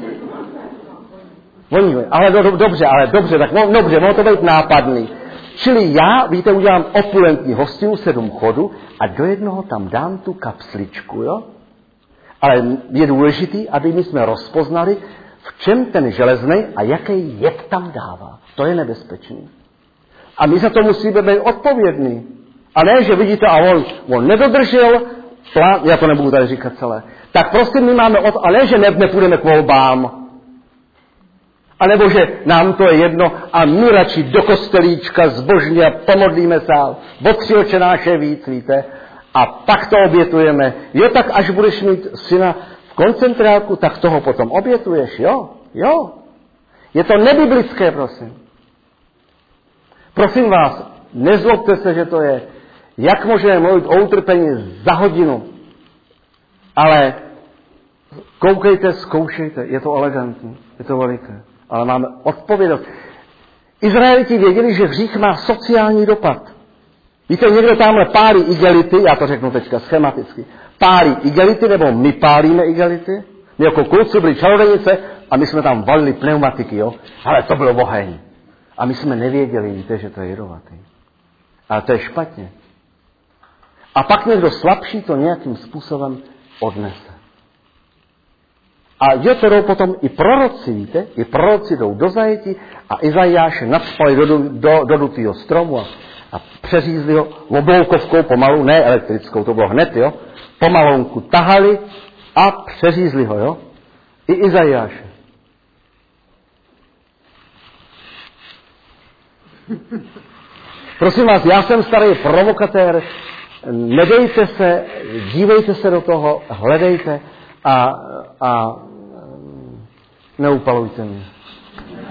Oni, ale do, do, dobře, ale dobře, tak no, dobře, mohlo to být nápadný. Čili já, víte, udělám opulentní hostinu, sedm chodů a do jednoho tam dám tu kapsličku, jo? Ale je důležitý, aby my jsme rozpoznali, v čem ten železnej a jaký jed tam dává. To je nebezpečný. A my za to musíme být odpovědní. A ne, že vidíte, a on, on nedodržel plán, já to nebudu tady říkat celé. Tak prostě my máme, od, a ne, že ne, nepůjdeme k volbám. A nebo, že nám to je jedno a my radši do kostelíčka zbožně pomodlíme se, o tři očenáše víc, víte. A pak to obětujeme. Jo, tak až budeš mít syna v koncentráku, tak toho potom obětuješ, jo, jo. Je to nebiblické, prosím. Prosím vás, nezlobte se, že to je, jak můžeme mluvit o utrpení za hodinu. Ale koukejte, zkoušejte, je to elegantní, je to veliké. Ale máme odpovědnost. Izraeliti věděli, že hřích má sociální dopad. Víte, někdo tamhle pálí igelity, já to řeknu teďka schematicky, pálí igelity, nebo my pálíme igelity. My jako kluci byli čarodějnice a my jsme tam valili pneumatiky, jo. Ale to bylo oheň. A my jsme nevěděli, víte, že to je jedovatý. Ale to je špatně. A pak někdo slabší to nějakým způsobem odnese. A je to jdou potom i proroci, víte, i proroci jdou do zajetí a Izajáše nadspali do, do, do dutýho stromu a, a přeřízli ho obloukovkou pomalu, ne elektrickou, to bylo hned, jo, pomalonku tahali a přeřízli ho, jo, i Izajáše. Prosím vás, já jsem starý provokatér, nedejte se, dívejte se do toho, hledejte a, a neupalujte mě.